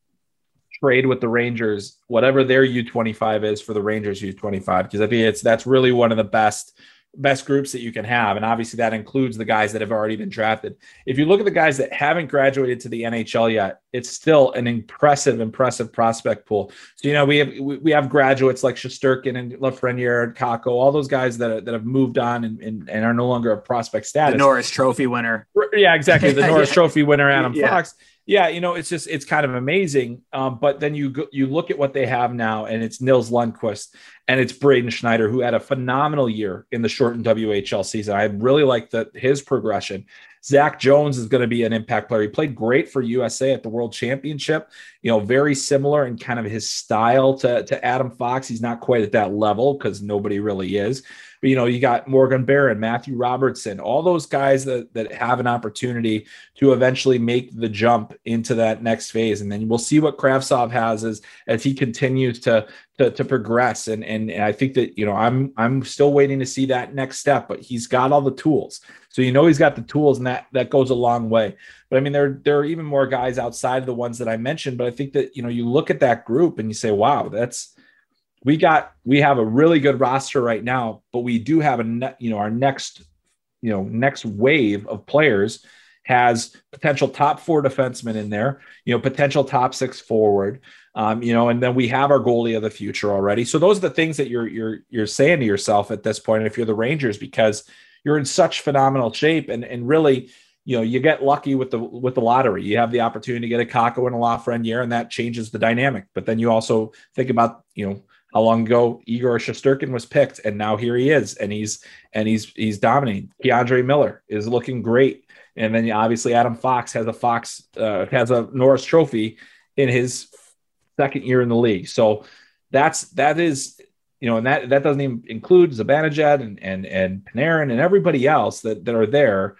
B: trade with the Rangers, whatever their U twenty-five is for the Rangers U twenty-five, because I think it's, that's really one of the best best groups that you can have. And obviously that includes the guys that have already been drafted. If you look at the guys that haven't graduated to the N H L yet, it's still an impressive, impressive prospect pool. So, you know, we have, we have graduates like Shesterkin and Lafreniere and Kakko, all those guys that, are, that have moved on and, and, and are no longer a prospect status.
C: The Norris Trophy winner.
B: Yeah, exactly. The Norris
C: yeah.
B: Trophy winner, Adam
C: yeah.
B: Fox. Yeah, you know, it's just, it's kind of amazing. Um, but then you go, you look at what they have now, and it's Nils Lundqvist and it's Braden Schneider, who had a phenomenal year in the shortened W H L season. I really like that his progression. Zach Jones is going to be an impact player. He played great for U S A at the World Championship, you know, very similar in kind of his style to, to Adam Fox. He's not quite at that level because nobody really is. But, you know, you got Morgan Barron, Matthew Robertson, all those guys that, that have an opportunity to eventually make the jump into that next phase. And then we'll see what Kravtsov has as, as he continues to, to, to progress. And, and, and I think that, you know, I'm, I'm still waiting to see that next step, but he's got all the tools. So, you know, he's got the tools, and that, that goes a long way. But I mean, there, there are even more guys outside of the ones that I mentioned, but I think that, you know, you look at that group and you say, wow, that's, we got, we have a really good roster right now, but we do have a, ne- you know, our next, you know, next wave of players has potential top four defensemen in there, you know, potential top six forward, um, you know, and then we have our goalie of the future already. So those are the things that you're, you're, you're saying to yourself at this point, if you're the Rangers, because you're in such phenomenal shape, and, and really, you know, you get lucky with the, with the lottery. You have the opportunity to get a Kakko and a Lafreniere, and that changes the dynamic. But then you also think about, you know, how long ago Igor Shesterkin was picked, and now here he is, and he's and he's he's dominating. Keandre Miller is looking great, and then obviously Adam Fox has a Fox uh, has a Norris Trophy in his second year in the league. So that's that is you know, and that that doesn't even include Zibanejad and and and Panarin and everybody else that that are there.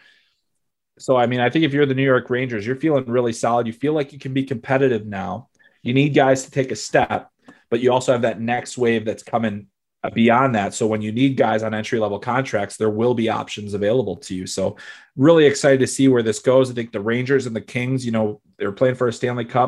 B: So I mean, I think if you're the New York Rangers, you're feeling really solid. You feel like you can be competitive now. You need guys to take a step, but you also have that next wave that's coming beyond that. So when you need guys on entry-level contracts, there will be options available to you. So really excited to see where this goes. I think the Rangers and the Kings, you know, they're playing for a Stanley Cup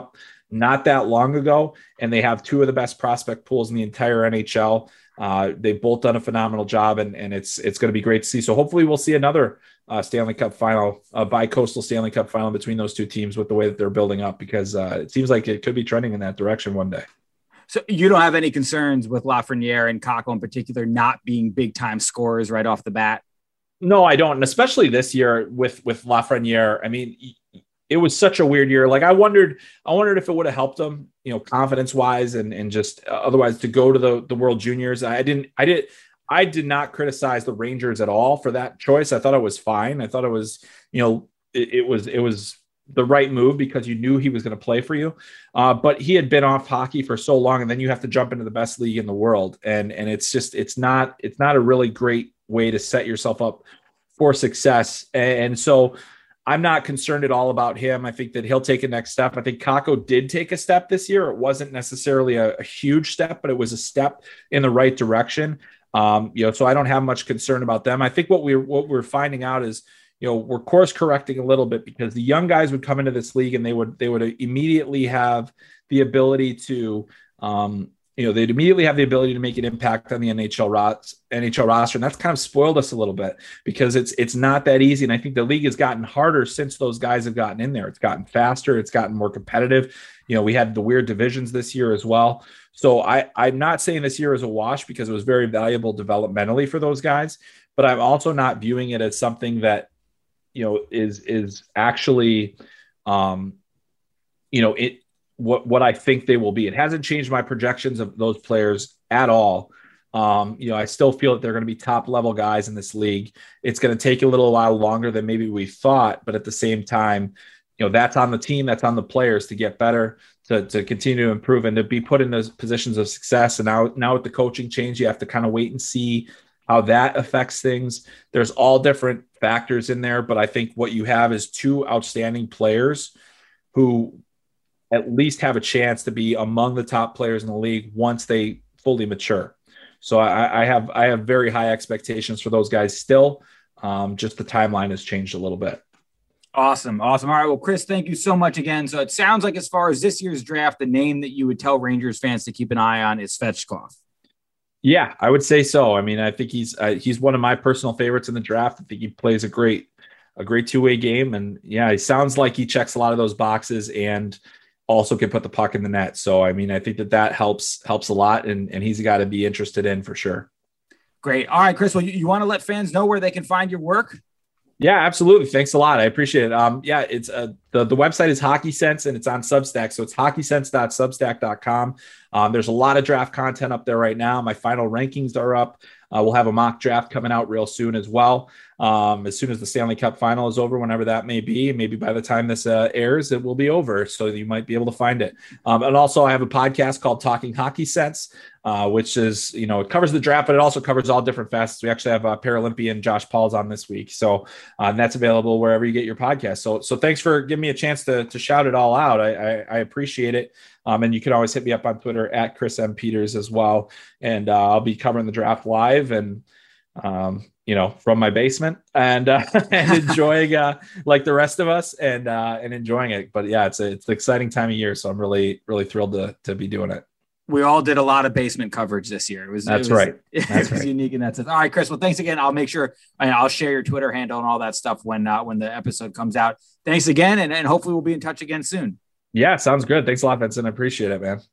B: not that long ago, and they have two of the best prospect pools in the entire N H L. Uh, they've both done a phenomenal job, and, and it's it's going to be great to see. So hopefully we'll see another uh, Stanley Cup final, a bi-coastal Stanley Cup final between those two teams with the way that they're building up, because uh, it seems like it could be trending in that direction one day.
C: So you don't have any concerns with Lafreniere and Kakko in particular not being big-time scorers right off the bat?
B: No, I don't. And especially this year with, with Lafreniere, I mean, it was such a weird year. Like I wondered, I wondered if it would have helped him, you know, confidence wise and, and just otherwise to go to the, the World Juniors. I didn't, I did, I did not criticize the Rangers at all for that choice. I thought it was fine. I thought it was, you know, it, it was, it was the right move because you knew he was going to play for you. Uh, but he had been off hockey for so long, and then you have to jump into the best league in the world. And, and it's just, it's not, it's not a really great way to set yourself up for success. And so I'm not concerned at all about him. I think that he'll take a next step. I think Kakko did take a step this year. It wasn't necessarily a, a huge step, but it was a step in the right direction. Um, you know, so I don't have much concern about them. I think what we're, what we're finding out is, you know, we're course correcting a little bit because the young guys would come into this league and they would, they would immediately have the ability to, um, you know, they'd immediately have the ability to make an impact on the N H L roster, N H L roster. And that's kind of spoiled us a little bit because it's, it's not that easy. And I think the league has gotten harder since those guys have gotten in there. It's gotten faster. It's gotten more competitive. You know, we had the weird divisions this year as well. So I, I'm not saying this year is a wash because it was very valuable developmentally for those guys, but I'm also not viewing it as something that, you know, is, is actually, um, you know, it, what, what I think they will be. It hasn't changed my projections of those players at all. Um, you know, I still feel that they're going to be top level guys in this league. It's going to take a little while longer than maybe we thought, but at the same time, you know, that's on the team, that's on the players to get better, to, to continue to improve and to be put in those positions of success. And now, now with the coaching change, you have to kind of wait and see how that affects things. There's all different factors in there, but I think what you have is two outstanding players who at least have a chance to be among the top players in the league once they fully mature. So I, I have, I have very high expectations for those guys still. Um, just the timeline has changed a little bit.
C: Awesome. Awesome. All right. Well, Chris, thank you so much again. So it sounds like as far as this year's draft, the name that you would tell Rangers fans to keep an eye on is Svechnikov.
B: Yeah, I would say so. I mean, I think he's, uh, he's one of my personal favorites in the draft. I think he plays a great, a great two-way game. And yeah, he sounds like he checks a lot of those boxes and also can put the puck in the net. So, I mean, I think that that helps, helps a lot. And, and he's got to be interested in for sure.
C: Great. All right, Chris. Well, you, you want to let fans know where they can find your work?
B: Yeah, absolutely. Thanks a lot. I appreciate it. Um, yeah, it's uh, the, the website is Hockey Sense and it's on Substack. So it's hockey sense dot substack dot com. Um, there's a lot of draft content up there right now. My final rankings are up. Uh, we'll have a mock draft coming out real soon as well. Um, as soon as the Stanley Cup final is over, whenever that may be, maybe by the time this uh, airs, it will be over. So you might be able to find it. Um, and also I have a podcast called Talking Hockey Sense, uh, which is, you know, it covers the draft, but it also covers all different facets. We actually have a Paralympian Josh Paul's on this week. So uh, and that's available wherever you get your podcast. So, so thanks for giving me a chance to, to shout it all out. I, I, I appreciate it. Um, and you can always hit me up on Twitter at Chris M. Peters as well. And uh, I'll be covering the draft live and, um, you know, from my basement and, uh, and enjoying uh, like the rest of us and, uh, and enjoying it. But yeah, it's a, it's an exciting time of year. So I'm really, really thrilled to, to be doing it.
C: We all did a lot of basement coverage this year. It was,
B: that's
C: it was,
B: right.
C: That's
B: it
C: was
B: right.
C: unique in that sense. All right, Chris. Well, thanks again. I'll make sure I mean, I'll share your Twitter handle and all that stuff when, uh, when the episode comes out. Thanks again. And, and hopefully we'll be in touch again soon.
B: Yeah, sounds good. Thanks a lot, Vincent. I appreciate it, man.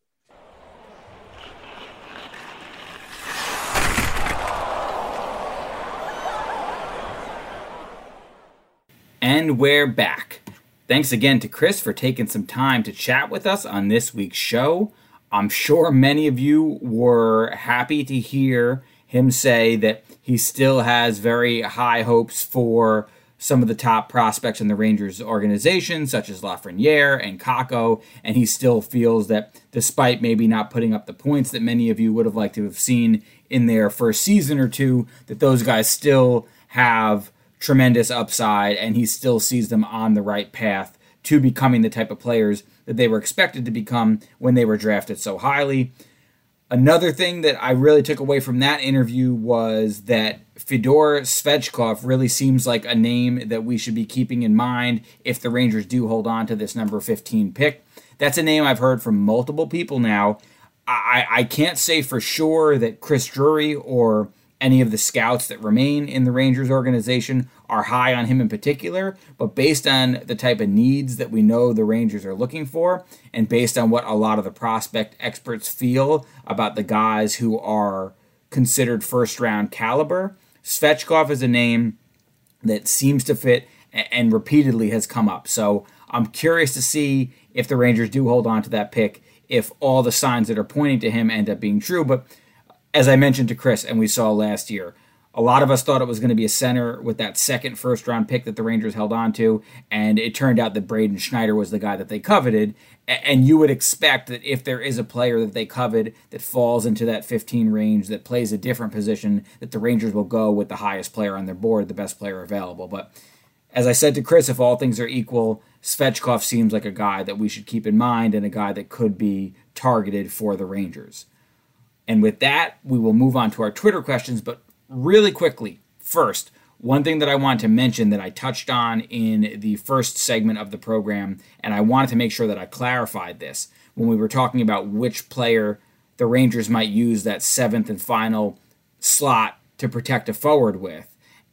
A: And we're back. Thanks again to Chris for taking some time to chat with us on this week's show. I'm sure many of you were happy to hear him say that he still has very high hopes for some of the top prospects in the Rangers organization, such as Lafreniere and Kakko, and he still feels that despite maybe not putting up the points that many of you would have liked to have seen in their first season or two, that those guys still have tremendous upside, and he still sees them on the right path to becoming the type of players that they were expected to become when they were drafted so highly. Another thing that I really took away from that interview was that Fedor Svechnikov really seems like a name that we should be keeping in mind if the Rangers do hold on to this number fifteen pick. that's a name I've heard from multiple people now. I, I can't say for sure that Chris Drury or any of the scouts that remain in the Rangers organization are high on him in particular, but based on the type of needs that we know the Rangers are looking for, and based on what a lot of the prospect experts feel about the guys who are considered first-round caliber, Svechkov is a name that seems to fit and repeatedly has come up. So I'm curious to see if the Rangers do hold on to that pick, if all the signs that are pointing to him end up being true. But as I mentioned to Chris, and we saw last year, a lot of us thought it was going to be a center with that second first-round pick that the Rangers held on to, and it turned out that Braden Schneider was the guy that they coveted. And you would expect that if there is a player that they covet that falls into that fifteen range, that plays a different position, that the Rangers will go with the highest player on their board, the best player available. But as I said to Chris, if all things are equal, Svechkov seems like a guy that we should keep in mind and a guy that could be targeted for the Rangers. And with that, we will move on to our Twitter questions. But really quickly, first, one thing that I want to mention that I touched on in the first segment of the program, and I wanted to make sure that I clarified this when we were talking about which player the Rangers might use that seventh and final slot to protect a forward with.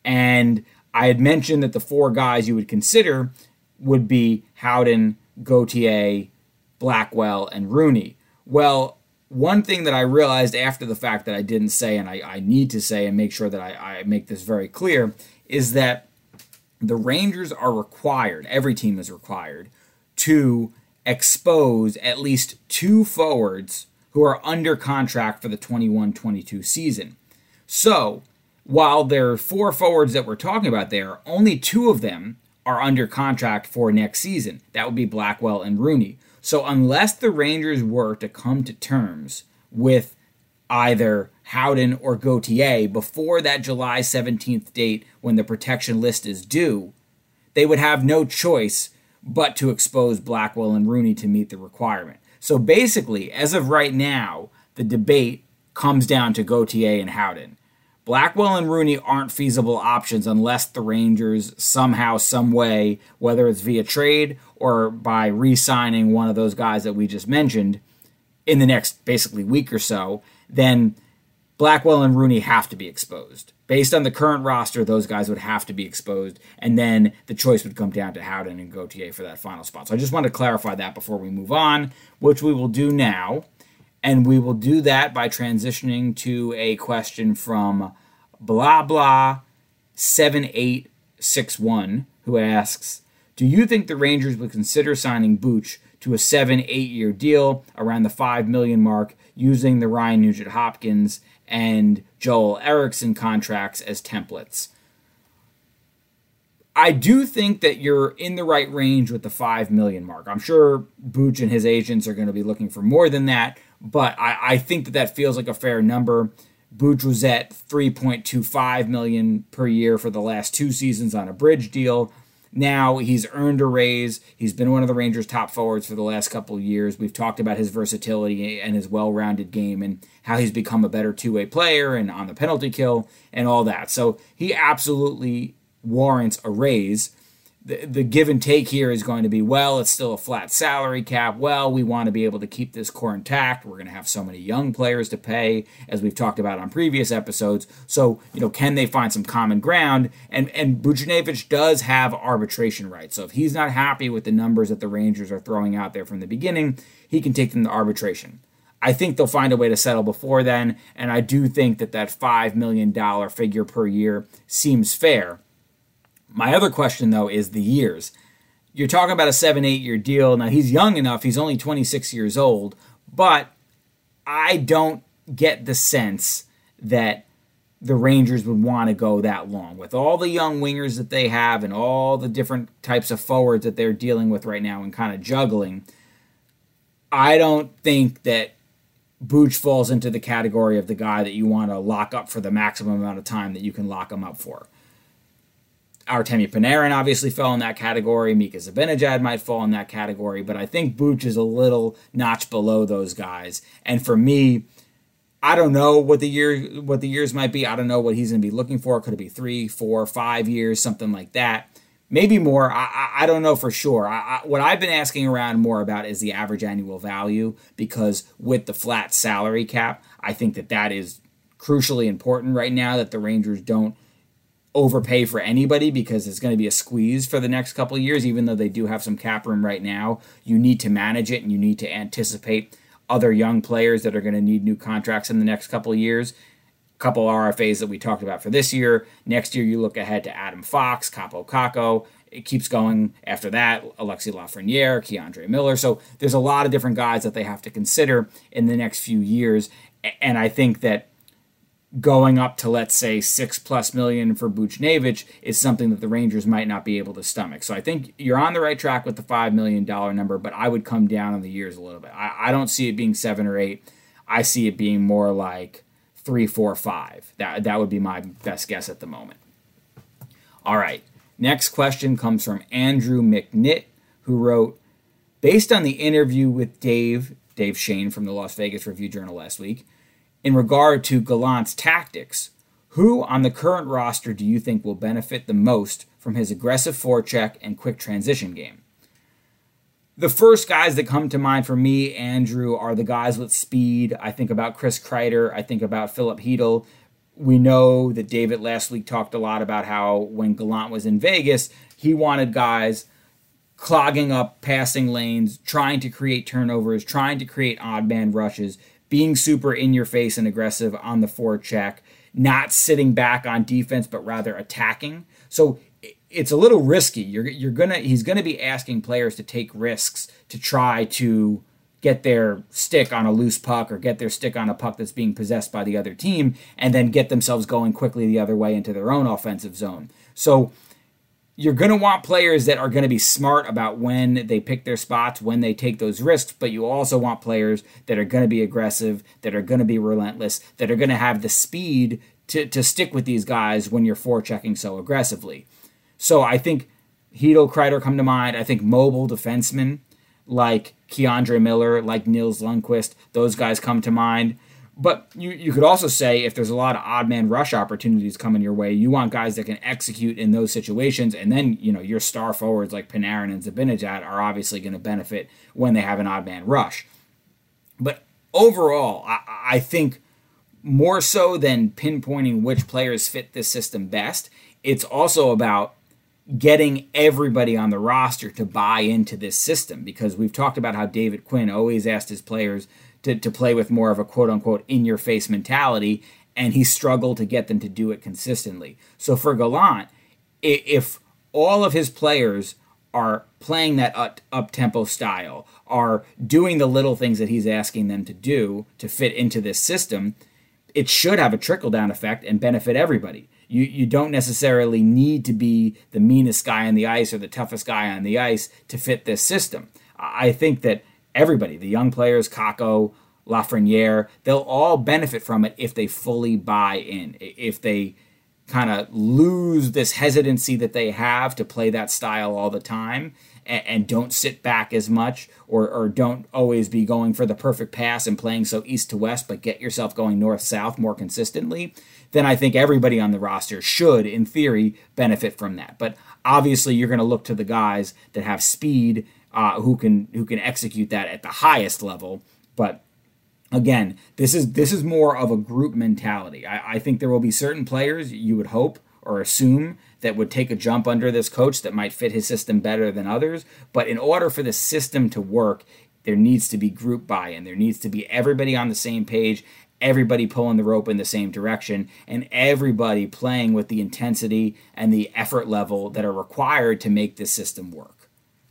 A: And I had mentioned that the four guys you would consider would be Howden, Gauthier, Blackwell, and Rooney. Well, one thing that I realized after the fact that I didn't say, and I, I need to say and make sure that I, I make this very clear, is that the Rangers are required, every team is required, to expose at least two forwards who are under contract for the twenty-one twenty-two season. So, while there are four forwards that we're talking about there, only two of them are under contract for next season. That would be Blackwell and Rooney. So unless the Rangers were to come to terms with either Howden or Gauthier before that July seventeenth date when the protection list is due, they would have no choice but to expose Blackwell and Rooney to meet the requirement. So basically, as of right now, the debate comes down to Gauthier and Howden. Blackwell and Rooney aren't feasible options unless the Rangers somehow, some way, whether it's via trade or by re-signing one of those guys that we just mentioned in the next basically week or so, then Blackwell and Rooney have to be exposed. Based on the current roster, those guys would have to be exposed, and then the choice would come down to Howden and Gauthier for that final spot. So I just want to clarify that before we move on, which we will do now. And we will do that by transitioning to a question from blah blah seven eight six one, who asks, do you think the Rangers would consider signing Booch to a seven, eight year deal around the five million mark using the Ryan Nugent-Hopkins and Joel Eriksson contracts as templates? I do think that you're in the right range with the five million mark. I'm sure Booch and his agents are going to be looking for more than that, but I, I think that that feels like a fair number. Booch was at three point two five million dollars per year for the last two seasons on a bridge deal. Now he's earned a raise. He's been one of the Rangers' top forwards for the last couple of years. We've talked about his versatility and his well-rounded game and how he's become a better two-way player and on the penalty kill and all that. So he absolutely warrants a raise. The, the give and take here is going to be, well, it's still a flat salary cap. Well, we want to be able to keep this core intact. We're going to have so many young players to pay, as we've talked about on previous episodes. So, you know, can they find some common ground? And and Buchnevich does have arbitration rights. So if he's not happy with the numbers that the Rangers are throwing out there from the beginning, he can take them to arbitration. I think they'll find a way to settle before then, and I do think that that five million dollars figure per year seems fair. My other question, though, is the years. You're talking about a seven, eight-year deal. Now, he's young enough. He's only twenty-six years old. But I don't get the sense that the Rangers would want to go that long. With all the young wingers that they have and all the different types of forwards that they're dealing with right now and kind of juggling, I don't think that Booch falls into the category of the guy that you want to lock up for the maximum amount of time that you can lock him up for. Artemi Panarin obviously fell in that category. Mika Zibanejad might fall in that category, but I think Booch is a little notch below those guys. And for me, I don't know what the year what the years might be. I don't know what he's going to be looking for. Could it be three, four, five years, something like that? maybe more. I, I, I don't know for sure. I, I, what I've been asking around more about is the average annual value, because with the flat salary cap, I think that that is crucially important right now, that the Rangers don't overpay for anybody, because it's going to be a squeeze for the next couple of years. Even though they do have some cap room right now, you need to manage it and you need to anticipate other young players that are going to need new contracts in the next couple of years. A couple R F As that we talked about for this year. Next year, you look ahead to Adam Fox, Capo Caco. It keeps going after that. Alexi Lafreniere, Keandre Miller. So there's a lot of different guys that they have to consider in the next few years. And I think that going up to, let's say, six plus million for Buchnevich is something that the Rangers might not be able to stomach. So I think you're on the right track with the five million dollars number, but I would come down on the years a little bit. I, I don't see it being seven or eight. I see it being more like three, four, five. That, that would be my best guess at the moment. All right. Next question comes from Andrew McNitt, who wrote, based on the interview with Dave, Dave Shane from the Las Vegas Review-Journal last week, in regard to Gallant's tactics, who on the current roster do you think will benefit the most from his aggressive forecheck and quick transition game? The first guys that come to mind for me, Andrew, are the guys with speed. I think about Chris Kreider. I think about Philip Hedl. We know that David last week talked a lot about how when Gallant was in Vegas, he wanted guys clogging up passing lanes, trying to create turnovers, trying to create odd man rushes, being super in your face and aggressive on the forecheck, not sitting back on defense, but rather attacking. So it's a little risky. You're you're gonna he's gonna be asking players to take risks to try to get their stick on a loose puck or get their stick on a puck that's being possessed by the other team, and then get themselves going quickly the other way into their own offensive zone. So you're going to want players that are going to be smart about when they pick their spots, when they take those risks, but you also want players that are going to be aggressive, that are going to be relentless, that are going to have the speed to, to stick with these guys when you're forechecking so aggressively. So I think Hedl, Kreider come to mind. I think mobile defensemen like Keandre Miller, like Nils Lundqvist, those guys come to mind. But you, you could also say if there's a lot of odd man rush opportunities coming your way, you want guys that can execute in those situations. And then, you know, your star forwards like Panarin and Zibanejad are obviously going to benefit when they have an odd man rush. But overall, I, I think more so than pinpointing which players fit this system best, it's also about getting everybody on the roster to buy into this system, because we've talked about how David Quinn always asked his players to, to play with more of a quote-unquote in-your-face mentality, and he struggled to get them to do it consistently. So for Gallant, if all of his players are playing that up, up-tempo style, are doing the little things that he's asking them to do to fit into this system, it should have a trickle-down effect and benefit everybody. You you don't necessarily need to be the meanest guy on the ice or the toughest guy on the ice to fit this system. I think that everybody, the young players, Kakko, Lafreniere, they'll all benefit from it if they fully buy in, if they kind of lose this hesitancy that they have to play that style all the time and, and don't sit back as much, or, or don't always be going for the perfect pass and playing so east to west, but get yourself going north-south more consistently. Then I think everybody on the roster should, in theory, benefit from that. But obviously, you're going to look to the guys that have speed, uh, who can who can execute that at the highest level. But again, this is this is more of a group mentality. I, I think there will be certain players you would hope or assume that would take a jump under this coach that might fit his system better than others. But in order for the system to work, there needs to be group buy-in. There needs to be everybody on the same page, everybody pulling the rope in the same direction, and everybody playing with the intensity and the effort level that are required to make this system work.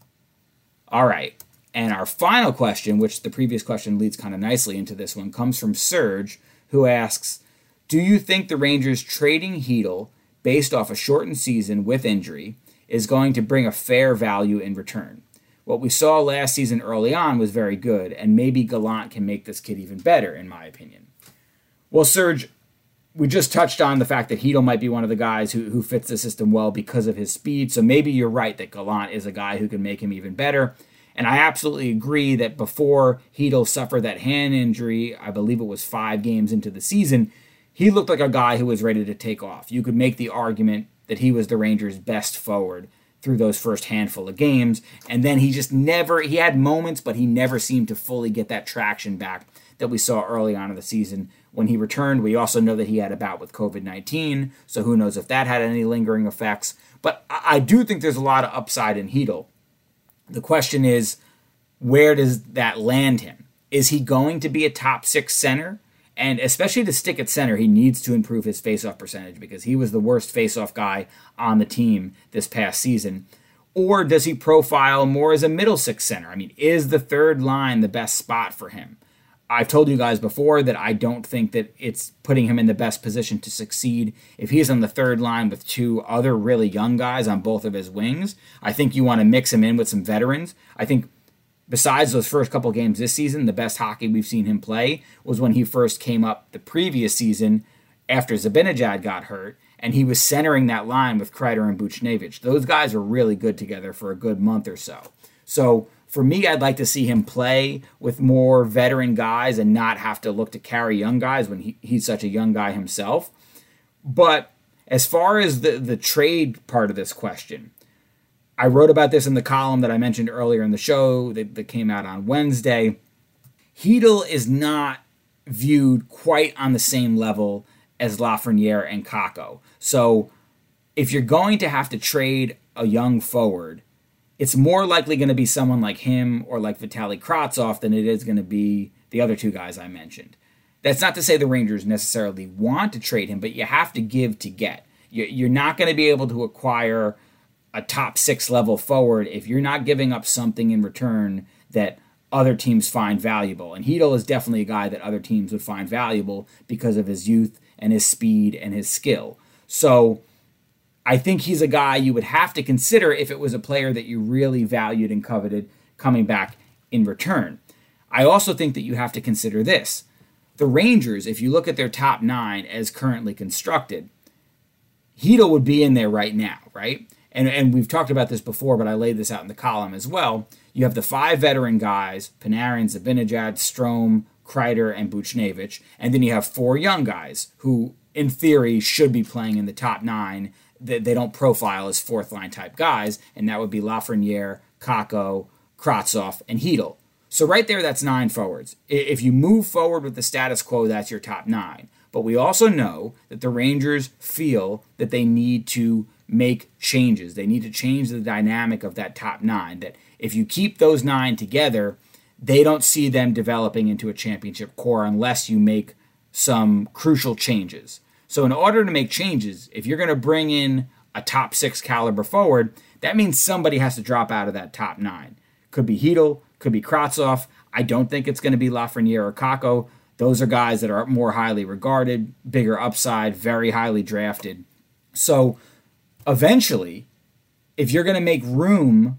A: All right. And our final question, which the previous question leads kind of nicely into this one, comes from Serge, who asks, do you think the Rangers trading Hedl based off a shortened season with injury is going to bring a fair value in return? What we saw last season early on was very good, and maybe Gallant can make this kid even better, in my opinion. Well, Serge, we just touched on the fact that Hedl might be one of the guys who, who fits the system well because of his speed, so maybe you're right that Gallant is a guy who can make him even better. And I absolutely agree that before Hedl suffered that hand injury, I believe it was five games into the season, he looked like a guy who was ready to take off. You could make the argument that he was the Rangers' best forward through those first handful of games. And then he just never, he had moments, but he never seemed to fully get that traction back that we saw early on in the season when he returned. We also know that he had a bout with covid nineteen, so who knows if that had any lingering effects. But I do think there's a lot of upside in Chytil. The question is, where does that land him? Is he going to be a top six center? And especially to stick at center, he needs to improve his faceoff percentage because he was the worst faceoff guy on the team this past season. Or does he profile more as a middle six center? I mean, is the third line the best spot for him? I've told you guys before that I don't think that it's putting him in the best position to succeed if he's on the third line with two other really young guys on both of his wings. I think you want to mix him in with some veterans. I think besides those first couple games this season, the best hockey we've seen him play was when he first came up the previous season after Zibanejad got hurt, and he was centering that line with Kreider and Buchnevich. Those guys were really good together for a good month or so. So for me, I'd like to see him play with more veteran guys and not have to look to carry young guys when he, he's such a young guy himself. But as far as the, the trade part of this question, I wrote about this in the column that I mentioned earlier in the show that, that came out on Wednesday. Chytil is not viewed quite on the same level as Lafreniere and Kakko. So if you're going to have to trade a young forward, it's more likely going to be someone like him or like Vitaly Kravtsov than it is going to be the other two guys I mentioned. That's not to say the Rangers necessarily want to trade him, but you have to give to get. You're not going to be able to acquire a top six level forward if you're not giving up something in return that other teams find valuable. And Chytil is definitely a guy that other teams would find valuable because of his youth and his speed and his skill. So I think he's a guy you would have to consider if it was a player that you really valued and coveted coming back in return. I also think that you have to consider this. The Rangers, if you look at their top nine as currently constructed, Chytil would be in there right now, right? And, and we've talked about this before, but I laid this out in the column as well. You have the five veteran guys, Panarin, Zibanejad, Strome, Kreider, and Buchnevich. And then you have four young guys who, in theory, should be playing in the top nine. They, they don't profile as fourth-line type guys, and that would be Lafreniere, Kakko, Kravtsov, and Chytil. So right there, that's nine forwards. If you move forward with the status quo, that's your top nine. But we also know that the Rangers feel that they need to make changes. They need to change the dynamic of that top nine, that if you keep those nine together, they don't see them developing into a championship core unless you make some crucial changes. So in order to make changes, if you're going to bring in a top six caliber forward, that means somebody has to drop out of that top nine. Could be Chytil, could be Kravtsov. I don't think it's going to be Lafreniere or Kakko. Those are guys that are more highly regarded, bigger upside, very highly drafted. So eventually, if you're going to make room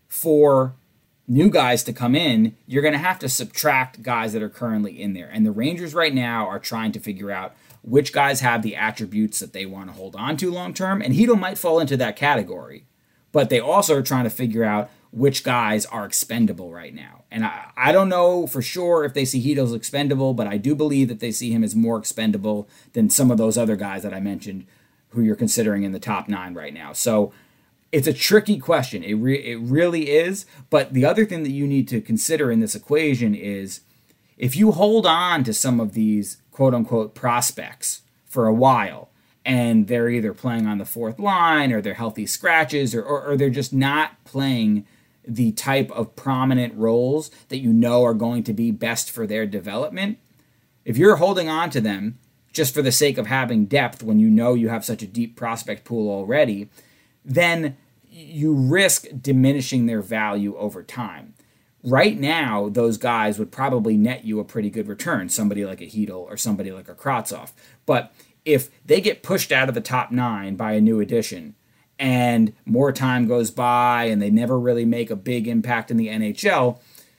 A: for new guys to come in, you're going to have to subtract guys that are currently in there. And the Rangers right now are trying to figure out which guys have the attributes that they want to hold on to long term. And Chytil might fall into that category. But they also are trying to figure out which guys are expendable right now. And I, I don't know for sure if they see Chytil as expendable, but I do believe that they see him as more expendable than some of those other guys that I mentioned who you're considering in the top nine right now. So it's a tricky question. It, re- it really is. But the other thing that you need to consider in this equation is if you hold on to some of these quote-unquote prospects for a while, and they're either playing on the fourth line or they're healthy scratches or, or, or they're just not playing the type of prominent roles that you know are going to be best for their development, if you're holding on to them just for the sake of having depth when you know you have such a deep prospect pool already, then you risk diminishing their value over time. Right now, those guys would probably net you a pretty good return, somebody like a Chytil or somebody like a Kravtsov. But if they get pushed out of the top nine by a new addition and more time goes by and they never really make a big impact in the N H L,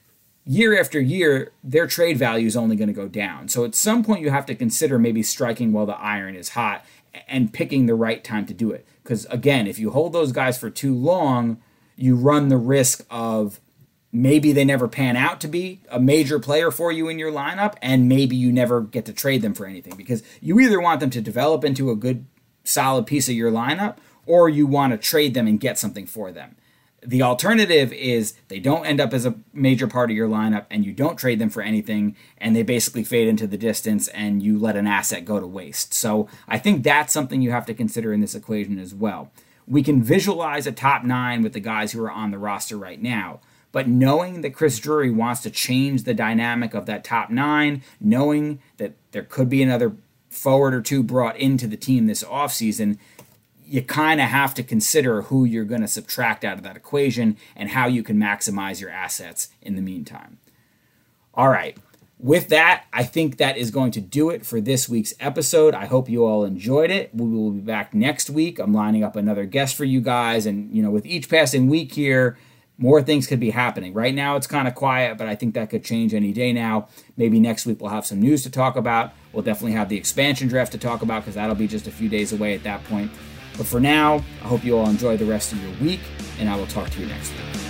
A: year after year, their trade value is only going to go down. So at some point you have to consider maybe striking while the iron is hot and picking the right time to do it. Because again, if you hold those guys for too long, you run the risk of maybe they never pan out to be a major player for you in your lineup, and maybe you never get to trade them for anything, because you either want them to develop into a good, solid piece of your lineup, or you want to trade them and get something for them. The alternative is they don't end up as a major part of your lineup and you don't trade them for anything and they basically fade into the distance and you let an asset go to waste. So I think that's something you have to consider in this equation as well. We can visualize a top nine with the guys who are on the roster right now, but knowing that Chris Drury wants to change the dynamic of that top nine, knowing that there could be another forward or two brought into the team this offseason, you kind of have to consider who you're going to subtract out of that equation and how you can maximize your assets in the meantime. All right. With that, I think that is going to do it for this week's episode. I hope you all enjoyed it. We will be back next week. I'm lining up another guest for you guys. And, you know, with each passing week here, more things could be happening. Right now, it's kind of quiet, but I think that could change any day now. Maybe next week we'll have some news to talk about. We'll definitely have the expansion draft to talk about because that'll be just a few days away at that point. But for now, I hope you all enjoy the rest of your week, and I will talk to you next week.